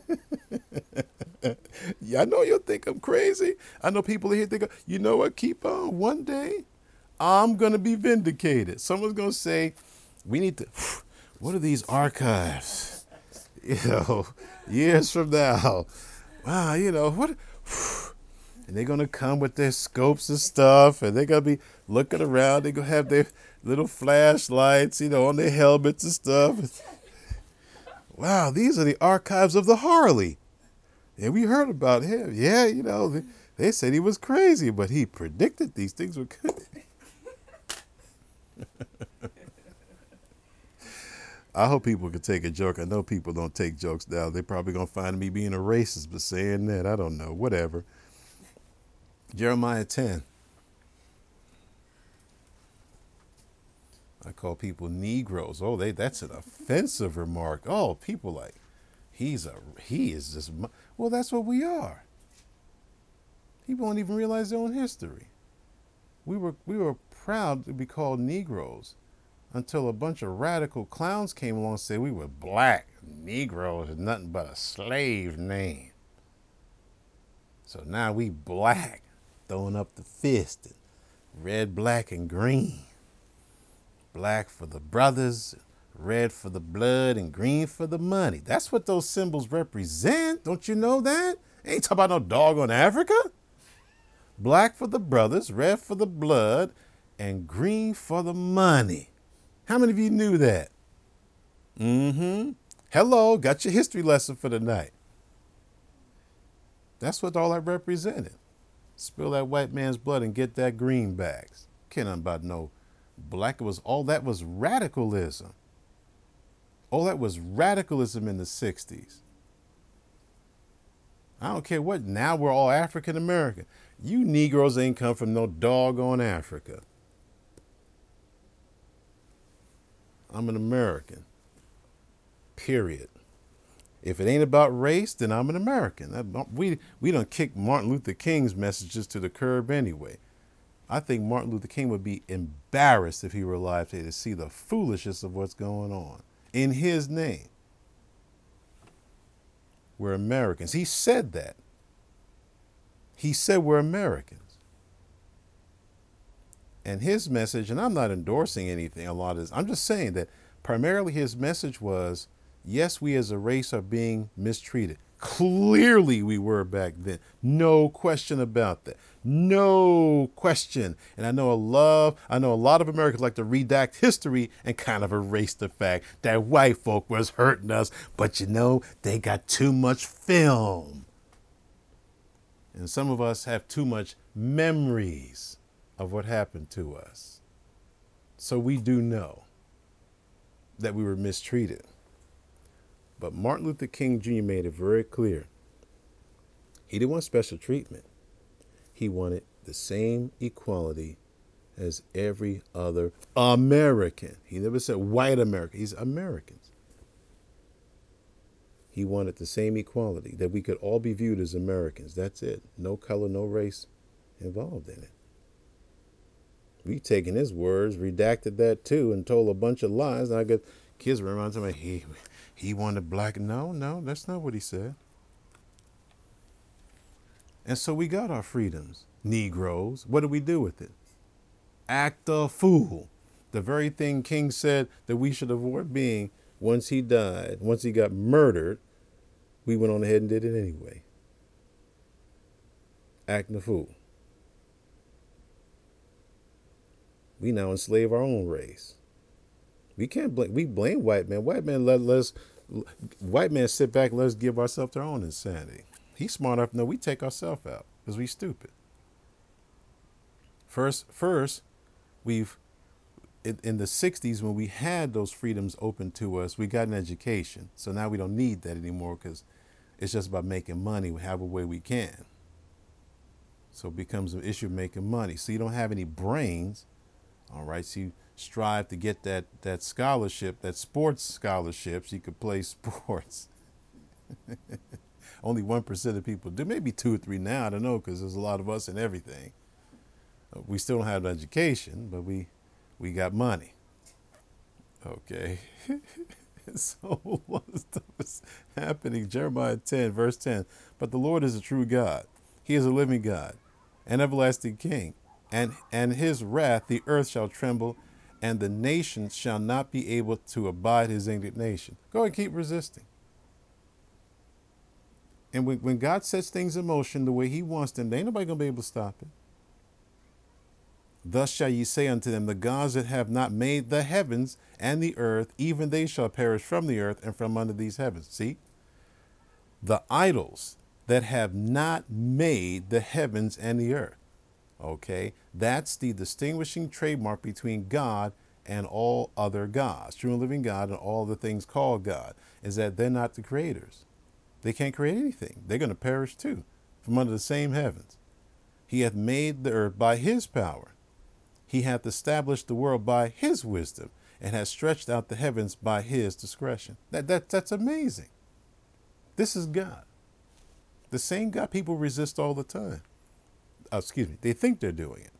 Yeah, I know you'll think I'm crazy. I know people here think, you know what, keep on. One day, I'm going to be vindicated. Someone's going to say, we need to, what are these archives? You know, years from now. Wow, you know, what? And they're going to come with their scopes and stuff, and they're going to be looking around. They're going to have their little flashlights, you know, on their helmets and stuff. Wow, these are the archives of the Harley. And we heard about him. Yeah, you know, they, they said he was crazy, but he predicted these things were good. I hope people can take a joke. I know people don't take jokes now. They're probably going to find me being a racist, but saying that, I don't know, whatever. Jeremiah ten. I call people Negroes. Oh, they that's an offensive remark. Oh, people like, he's a, he is just, well, that's what we are. People don't even realize their own history. We were, we were proud to be called Negroes until a bunch of radical clowns came along and said we were black. Negro is nothing but a slave name. So now we black, throwing up the fist, red, black, and green. Black for the brothers, red for the blood, and green for the money. That's what those symbols represent. Don't you know that? Ain't talking about no dog on Africa. Black for the brothers, red for the blood, and green for the money. How many of you knew that? Mm-hmm. Hello, got your history lesson for the night. That's what all that represented. Spill that white man's blood and get that greenbacks. Can't nothing about no black. It was all that was radicalism. All that was radicalism in the sixties. I don't care what. Now we're all African American. You Negroes ain't come from no doggone Africa. I'm an American. Period. If it ain't about race, then I'm an American. We we don't kick Martin Luther King's messages to the curb anyway. I think Martin Luther King would be embarrassed if he were alive today to see the foolishness of what's going on in his name. We're Americans. He said that. He said we're Americans. And his message, and I'm not endorsing anything, a lot of this, I'm just saying that primarily his message was, yes, we as a race are being mistreated. Clearly we were back then. No question about that. No question. And I know a love, I know a lot of Americans like to redact history and kind of erase the fact that white folk was hurting us. But you know, they got too much film. And some of us have too much memories of what happened to us. So we do know that we were mistreated. But Martin Luther King Junior made it very clear. He didn't want special treatment. He wanted the same equality as every other American. He never said white American. He's Americans. He wanted the same equality, that we could all be viewed as Americans. That's it. No color, no race involved in it. We taken his words, redacted that too, and told a bunch of lies. And I got kids reminding me, he he wanted black. No, no, that's not what he said. And so we got our freedoms, Negroes. What do we do with it? Act a fool. The very thing King said that we should avoid being once he died, once he got murdered, we went on ahead and did it anyway. Acting a fool. We now enslave our own race. We can't blame, we blame white men. White men let us, white men sit back and let us give ourselves our own insanity. He's smart enough to know we take ourselves out because we stupid. First, first, we've, in, in the sixties when we had those freedoms open to us, we got an education. So now we don't need that anymore because it's just about making money however way we can. So it becomes an issue of making money. So you don't have any brains. All right, so you strive to get that, that scholarship, that sports scholarship, so you could play sports. Only one percent of people do. Maybe two or three now. I don't know, because there's a lot of us and everything. We still don't have an education, but we we got money. Okay. So a lot of stuff is happening. Jeremiah ten, verse ten. But the Lord is a true God. He is a living God, an everlasting King. And and his wrath the earth shall tremble, and the nations shall not be able to abide his indignation. Go and keep resisting. And when, when God sets things in motion the way he wants them, there ain't nobody going to be able to stop it. Thus shall ye say unto them, the gods that have not made the heavens and the earth, even they shall perish from the earth and from under these heavens. See, the idols that have not made the heavens and the earth. Okay, that's the distinguishing trademark between God and all other gods, true and living God and all the things called God, is that they're not the creators. They can't create anything. They're going to perish too from under the same heavens. He hath made the earth by his power. He hath established the world by his wisdom, and has stretched out the heavens by his discretion. That, that, that's amazing. This is God. The same God people resist all the time. Uh, excuse me, they think they're doing it.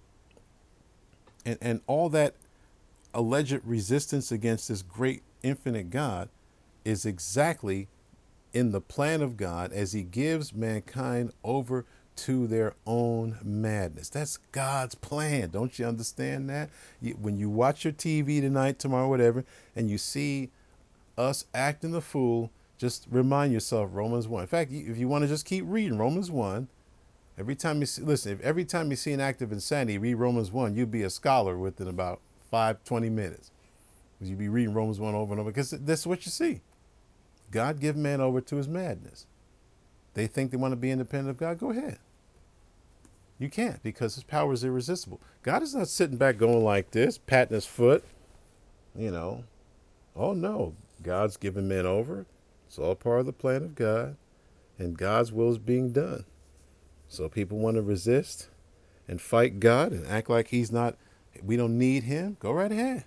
And, and all that alleged resistance against this great infinite God is exactly in the plan of God as he gives mankind over to their own madness. That's God's plan. Don't you understand that? You, when you watch your T V tonight, tomorrow, whatever, and you see us acting the fool, just remind yourself Romans one. In fact, if you want to just keep reading Romans one, every time you see, listen, if every time you see an act of insanity, read Romans one, you'll be a scholar within about five, twenty minutes. You'll be reading Romans one over and over, because that's what you see. God give man over to his madness. They think they want to be independent of God. Go ahead. You can't, because his power is irresistible. God is not sitting back going like this, patting his foot, you know. Oh, no. God's giving men over. It's all part of the plan of God, and God's will is being done. So people want to resist and fight God and act like he's not, we don't need him. Go right ahead.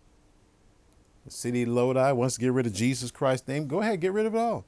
The city of Lodi wants to get rid of Jesus Christ's name. Go ahead, get rid of it all.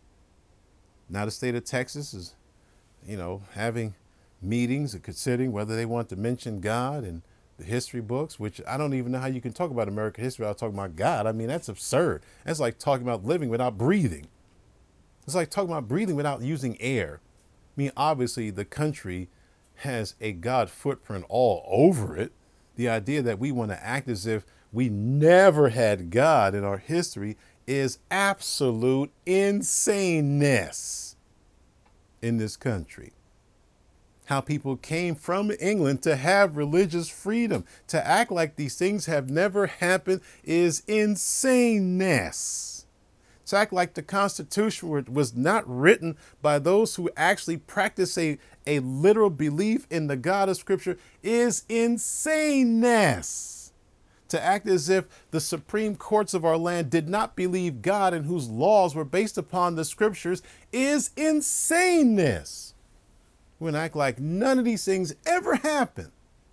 Now the state of Texas is, you know, having meetings and considering whether they want to mention God in the history books, which I don't even know how you can talk about American history without talking about God. I mean, that's absurd. That's like talking about living without breathing. It's like talking about breathing without using air. I mean, obviously the country has a God footprint all over it. The idea that we want to act as if we never had God in our history is absolute insaneness in this country. How people came from England to have religious freedom, to act like these things have never happened is insaneness. To act like the Constitution was not written by those who actually practice a, a literal belief in the God of Scripture is insaneness. To act as if the supreme courts of our land did not believe God and whose laws were based upon the Scriptures is insaneness. We act like none of these things ever happened.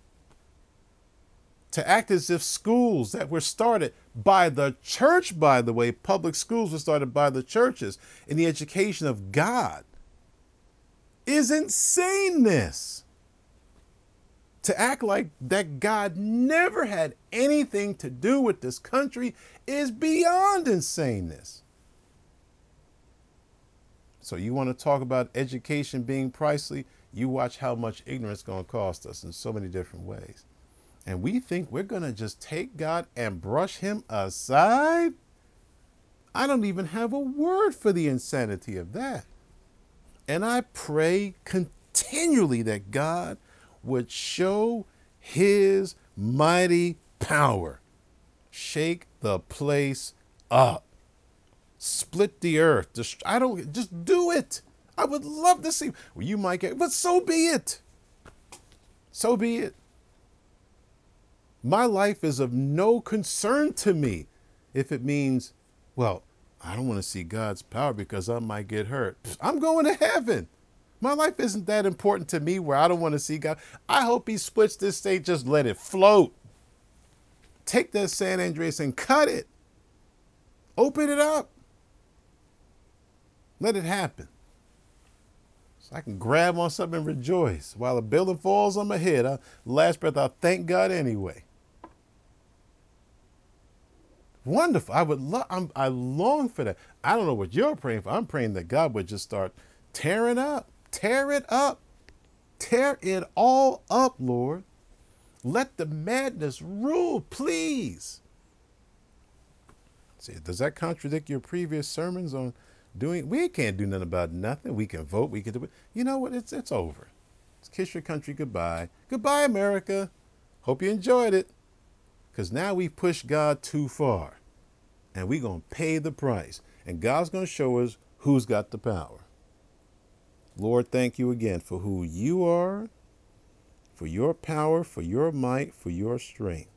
To act as if schools that were started by the church, by the way, public schools were started by the churches in the education of God, is insaneness. To act like that God never had anything to do with this country is beyond insaneness. So you want to talk about education being pricey? You watch how much ignorance is going to cost us in so many different ways. And we think we're going to just take God and brush him aside? I don't even have a word for the insanity of that. And I pray continually that God would show his mighty power. Shake the place up. Split the earth. Just, I don't, just do it. I would love to see. Well, you might get, but so be it. So be it. My life is of no concern to me if it means, well, I don't want to see God's power because I might get hurt. I'm going to heaven. My life isn't that important to me where I don't want to see God. I hope he splits this state. Just let it float. Take that San Andreas and cut it. Open it up. Let it happen. So I can grab on something and rejoice. While a building falls on my head, I, last breath, I'll thank God anyway. Wonderful. I would love, I'm, I long for that. I don't know what you're praying for. I'm praying that God would just start tearing up, tear it up, tear it all up, Lord. Let the madness rule, please. See, does that contradict your previous sermons on doing? We can't do nothing about nothing. We can vote. We can do it. You know what? It's it's over. Let's kiss your country goodbye. Goodbye, America. Hope you enjoyed it. Because now we pushed God too far. And we're going to pay the price. And God's going to show us who's got the power. Lord, thank you again for who you are, for your power, for your might, for your strength.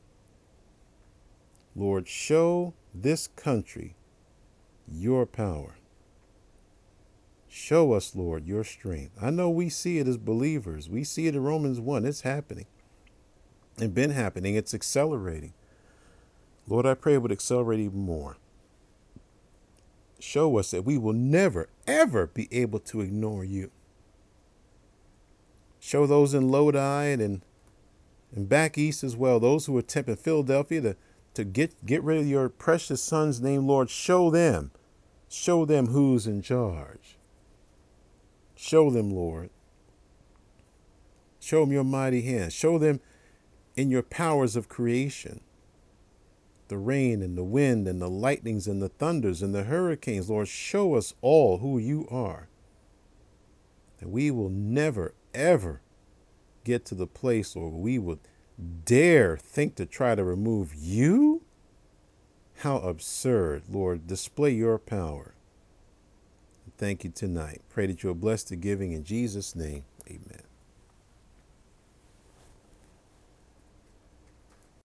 Lord, show this country your power. Show us, Lord, your strength. I know we see it as believers. We see it in Romans one. It's happening. It's been happening. It's accelerating. Lord, I pray it would accelerate even more. Show us that we will never, ever be able to ignore you. Show those in Lodi and, and back east as well, those who are tempting Philadelphia to, to get, get rid of your precious son's name, Lord. Show them. Show them who's in charge. Show them, Lord. Show them your mighty hand. Show them in your powers of creation. The rain and the wind and the lightnings and the thunders and the hurricanes, Lord, show us all who you are. That we will never, ever get to the place where we would dare think to try to remove you. How absurd, Lord. Display your power. Thank you tonight. Pray that you'll bless the giving in Jesus' name. Amen.